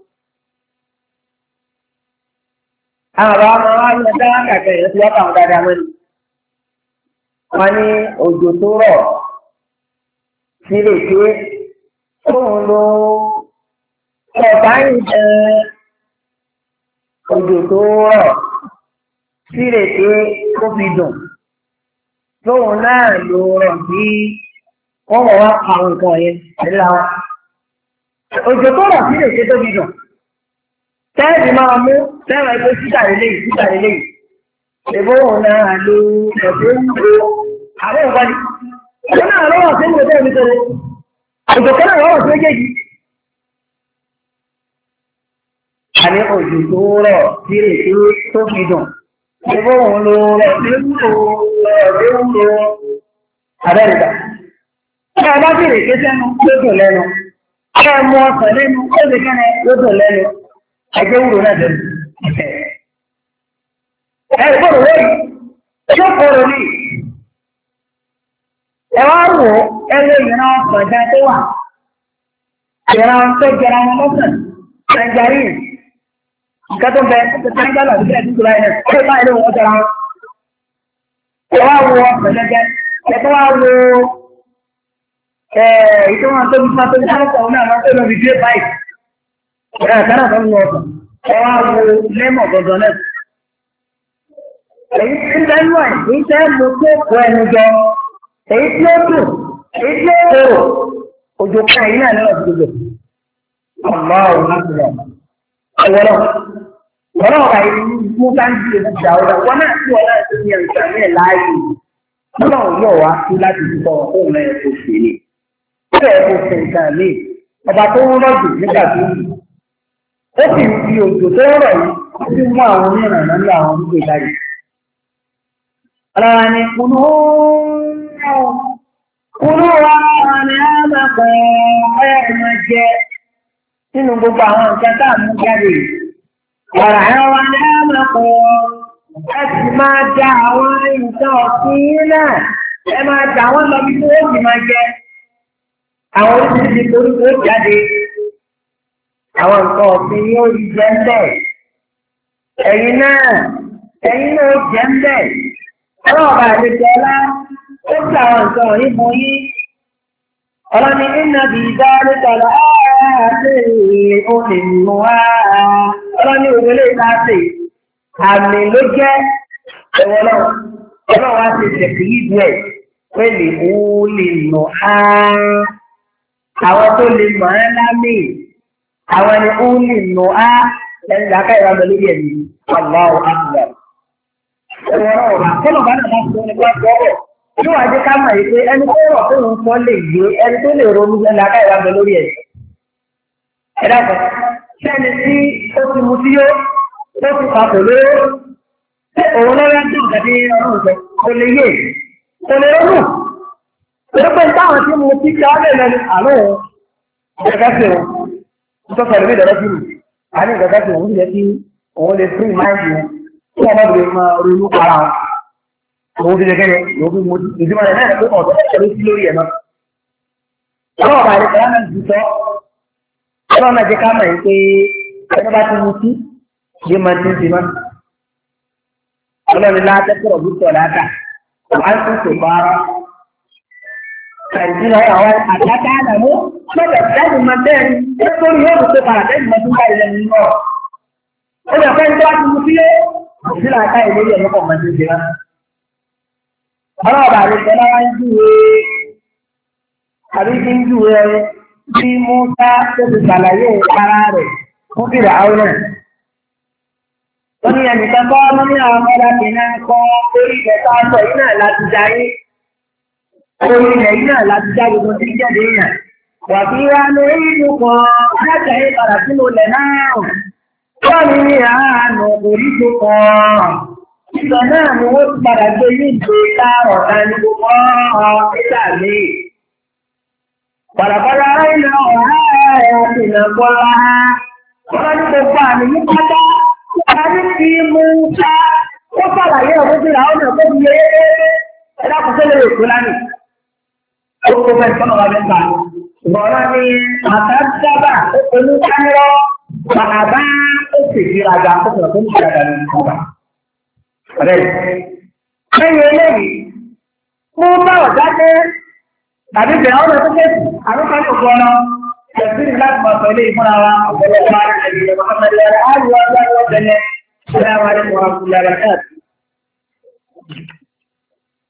Speaker 1: Àwọn ọmọ wa lọ dá kàkẹ́ yẹn tí wọ́n kà wọ́n dáadáa mọ́ni. Wọ́n ní òjò tó rọ̀ sílé pé tóun lo ọ̀bá ìjẹ òjò tó rọ̀ sílé pé ó fi dùn. Tóun náà lo rọ̀ sí wọ́n wọ̀ wá àwọn nǹkan yẹn nílá wọn. Òjò tó rọ̀ sílé pé tó fi dùn. Tẹ́ẹ̀dì máa mú tẹ́wàá ẹgbẹ́ síta ilé yìí síta ilé yìí. Èbó òun náà lo ẹ̀fẹ́ ń lo àwọn nǹkan ni. Òun náà lọ́wọ́ sí ìwé bẹ́ẹ̀ nítorí. Òjò kan náà lọ́wọ́ sí méjèèjì. A ní òjò tó rọ̀ sí èké tó fi dùn. Èbó òun lo ẹ̀fẹ́ ń lo ẹ̀fẹ́ ń lo abẹ́rẹ́dà. Ṣé ẹ bá bèrè ké sẹ́nu ló dùn lẹ́nu? Ṣé ẹ mú ọsàn lẹ́nu ó lè kẹ́rẹ́ ló dùn lẹ́nu? Ẹgbẹ́ wúro náà dẹ̀. Ẹ gbọ́dọ̀ lóyún, ṣé kòrò ní? Ẹ wá wò ó, ẹ lé ìran ọ̀gbọ̀n tó wà. Ìran tó jẹra wọn lọ́sàn, tangerine. Nǹkan tó bẹ tó tangerine àti bẹ́ẹ̀ tuntun láyé náà, ó lè báyìí lóhùn ọ̀jọ̀ra wọn. Ẹ wá wo ọ̀gbọ̀n jẹjẹ, ẹ tó wá wo ìtọ́wọ́n tó bí fún àtọ́jú sálọ́pọ̀ náà máa tó lọ fi dé báyìí. Ẹ̀rọ àkàrà tó ń lọ ọ̀sán, ẹ wá wo lẹ́mọ̀ gbọ̀ngàn náà. Èyí tí ń lẹ́nu ẹ̀, èyí tẹ́ mo tó kọ ẹnu jọ, èyí tí ó dùn, èyí tí ó kòrò, òjò kan yìí náà lọ́wọ́ gbogbo. Ọ̀mọ́ ọ̀hún láti lọ. Ẹ̀wọ̀n náà, wọ́n náà wà ní mú káńtì èdè ìjà ọ̀dà, wọ́n náà tí wọ́n náà ti ní ẹ̀rùsà ní ẹ̀ láàyè. Wọ́n náà yọ̀ wá sí láti túbọ̀ fóun náà ẹ̀ kò sí ní. Ó bẹ̀rẹ̀ kò sí nǹkan mi, ọba tó ń rọ̀jù nígbà tó ń ó sì ń fi òjò tó rọ̀ yìí ó sì mú àwọn onírànà ní àwọn onígbè báyìí. Ọlọ́run ni kùnú kùnú wa ni a máa pẹ̀ ẹ́ máa jẹ nínú gbogbo àwọn nǹkan tá à mú jáde. Ọ̀rọ̀ ẹ̀ wa ni a máa pẹ̀ ẹ sì máa da àwọn nǹkan ọ̀sìn náà ẹ máa dà wọ́n lọ bí wọ́n sì máa jẹ. Àwọn oríṣiríṣi koríko jáde. Àwọn nǹkan ọ̀sìn yóò rí jẹ́ ń bẹ̀. Ẹ̀yin náà, ẹ̀yin náà jẹ́ ń bẹ̀. Ọlọ́ọ̀bà àlejò ọlá, ó ti àwọn nǹkan wọ̀nyí fún yín. Ọlọ́ni iná bí dáadé tọ̀lá àti òní mú wá. Ọlọ́ni òwúlé láti àmì ló jẹ́ ẹ̀wọ̀n náà. Ọlọ́run wá ti ṣẹ̀kì yìí ẹ̀ pé lè mú lè nù á. Àwọn tó lè mọ̀ ẹ́ lámì. Àwọn ẹni ó lè nù á ẹni làákà ìwà lọ lórí ẹ̀mí Allahu Akbar. Ẹ̀wọ̀n náà wà kọ́nà bá nàá sọ nípa gbọ́rọ̀. Yóò wá jẹ́ ká mọ̀ yìí pé ẹni tó rọ̀ tó ń sọ lè gbé ẹni tó lè ronú ẹni làákà ìwà lọ lórí ẹ̀. Ẹ dákọ̀ sẹ́ni tí ó ti mu sí yó tó fi papò lóró òun lọ́wọ́ tó ìgbàdí ọ̀rọ̀ ìṣẹ́ kò lè yé kò lè rọ́nù pé táwọn tí mo ti ká lè lẹ́nu àlọ́ ìgbàgbàsẹ̀ wọn tó fẹ̀rẹ̀ mí lọ́rọ́ sí mi àní ìgbàgbàsẹ̀ wọn jẹ́ kí òun lè fún ìmáìlì wọn kí wọ́n bá lè máa ronú para wọn òun ti jẹ́kẹ́ òun fi mo ìdímọ̀ rẹ̀ náà pé ọ̀dọ́ ẹ̀rọ sí lórí ẹ̀ náà ọlọ́wọ́ bá rẹ̀ kẹ́lá náà ti sọ ọlọ́wọ́ náà jẹ́ ká mọ̀ pé ẹni bá ti mu sí ṣe máa ti ń ti máa ọlọ́wọ́ ni látẹ́kọ̀ọ́ bí tọ̀ láta wọ́n á tún ṣe bára nàìjíríà àwọn àtàkà àdàmú lọ́dọ̀ jáde máa bẹ́ẹ̀ ni ètò yóò tó padà bẹ́ẹ̀ ni mo tún bá ilẹ̀ nínú ọ̀ ó lè fẹ́ tó bá ti mu sílé ìdílé àká ìlérí ẹ̀ lọ́kọ̀ máa ti ń ṣe máa ọlọ́wọ́ bá rẹ̀ kẹ́lá wá ń júwe àbí kí ń júwe bí Mùsá tó ti ṣàlàyé ara rẹ̀ fún bìrà àwọn náà. Wọ́n ní ẹnìkan kọ́ wọ́n ní àwọn ọmọdé náà kọ́ orí ilẹ̀ tó ń bọ̀ yìí náà láti jáyé. Orí ilẹ̀ yìí náà láti jáde gbogbo tí ń jáde yìí náà. Wà fi wá lórí ìlú kan láti ẹ̀yìn padà sínú ilẹ̀ náà. Wọ́n ní àánú oríṣi kan. Ìgbà náà ni wọ́n ti padà gbé ní ìgbé ká ọ̀tá ní gbogbo ọ̀hún nígbà míì. Pàlàpàlà ilẹ̀ ọ̀há ẹ̀ ìlẹ̀ kọ́lá. Wọ́n ní gbogbo àmì ní pátá. A ní kí mú ká. Ó sàlàyé ọ̀rọ̀ sí ra ọ̀nà tó yẹ ẹ̀dá kò tẹ́lẹ̀ èkó lánìí. Ó kó fẹ́ sọ́nà wa mẹ́ta. Ìrọ̀lá ni àtàdábà ó pẹ̀lú kánírọ́. Bàbá ó sì fi rajà ó sọ̀rọ̀ tó ń ṣe àdàlù ìjọba. Ọ̀rẹ́ lẹ́yìn eléyìí, mú bá ọ̀dá dé tàbí bẹ̀rẹ̀ ọ̀nà tó kéèkì àrùkà tó gbọ́nà ẹ̀sìn láti máa pẹ̀lú ìfúnra wa ọ̀pọ̀lọpọ̀ ara ẹ̀dì ìjọba ọmọdé ara àríwá ọjọ́ ọjọ́ bẹ̀rẹ̀ ṣẹlẹ̀ àwọn àrẹ́kọ̀ọ́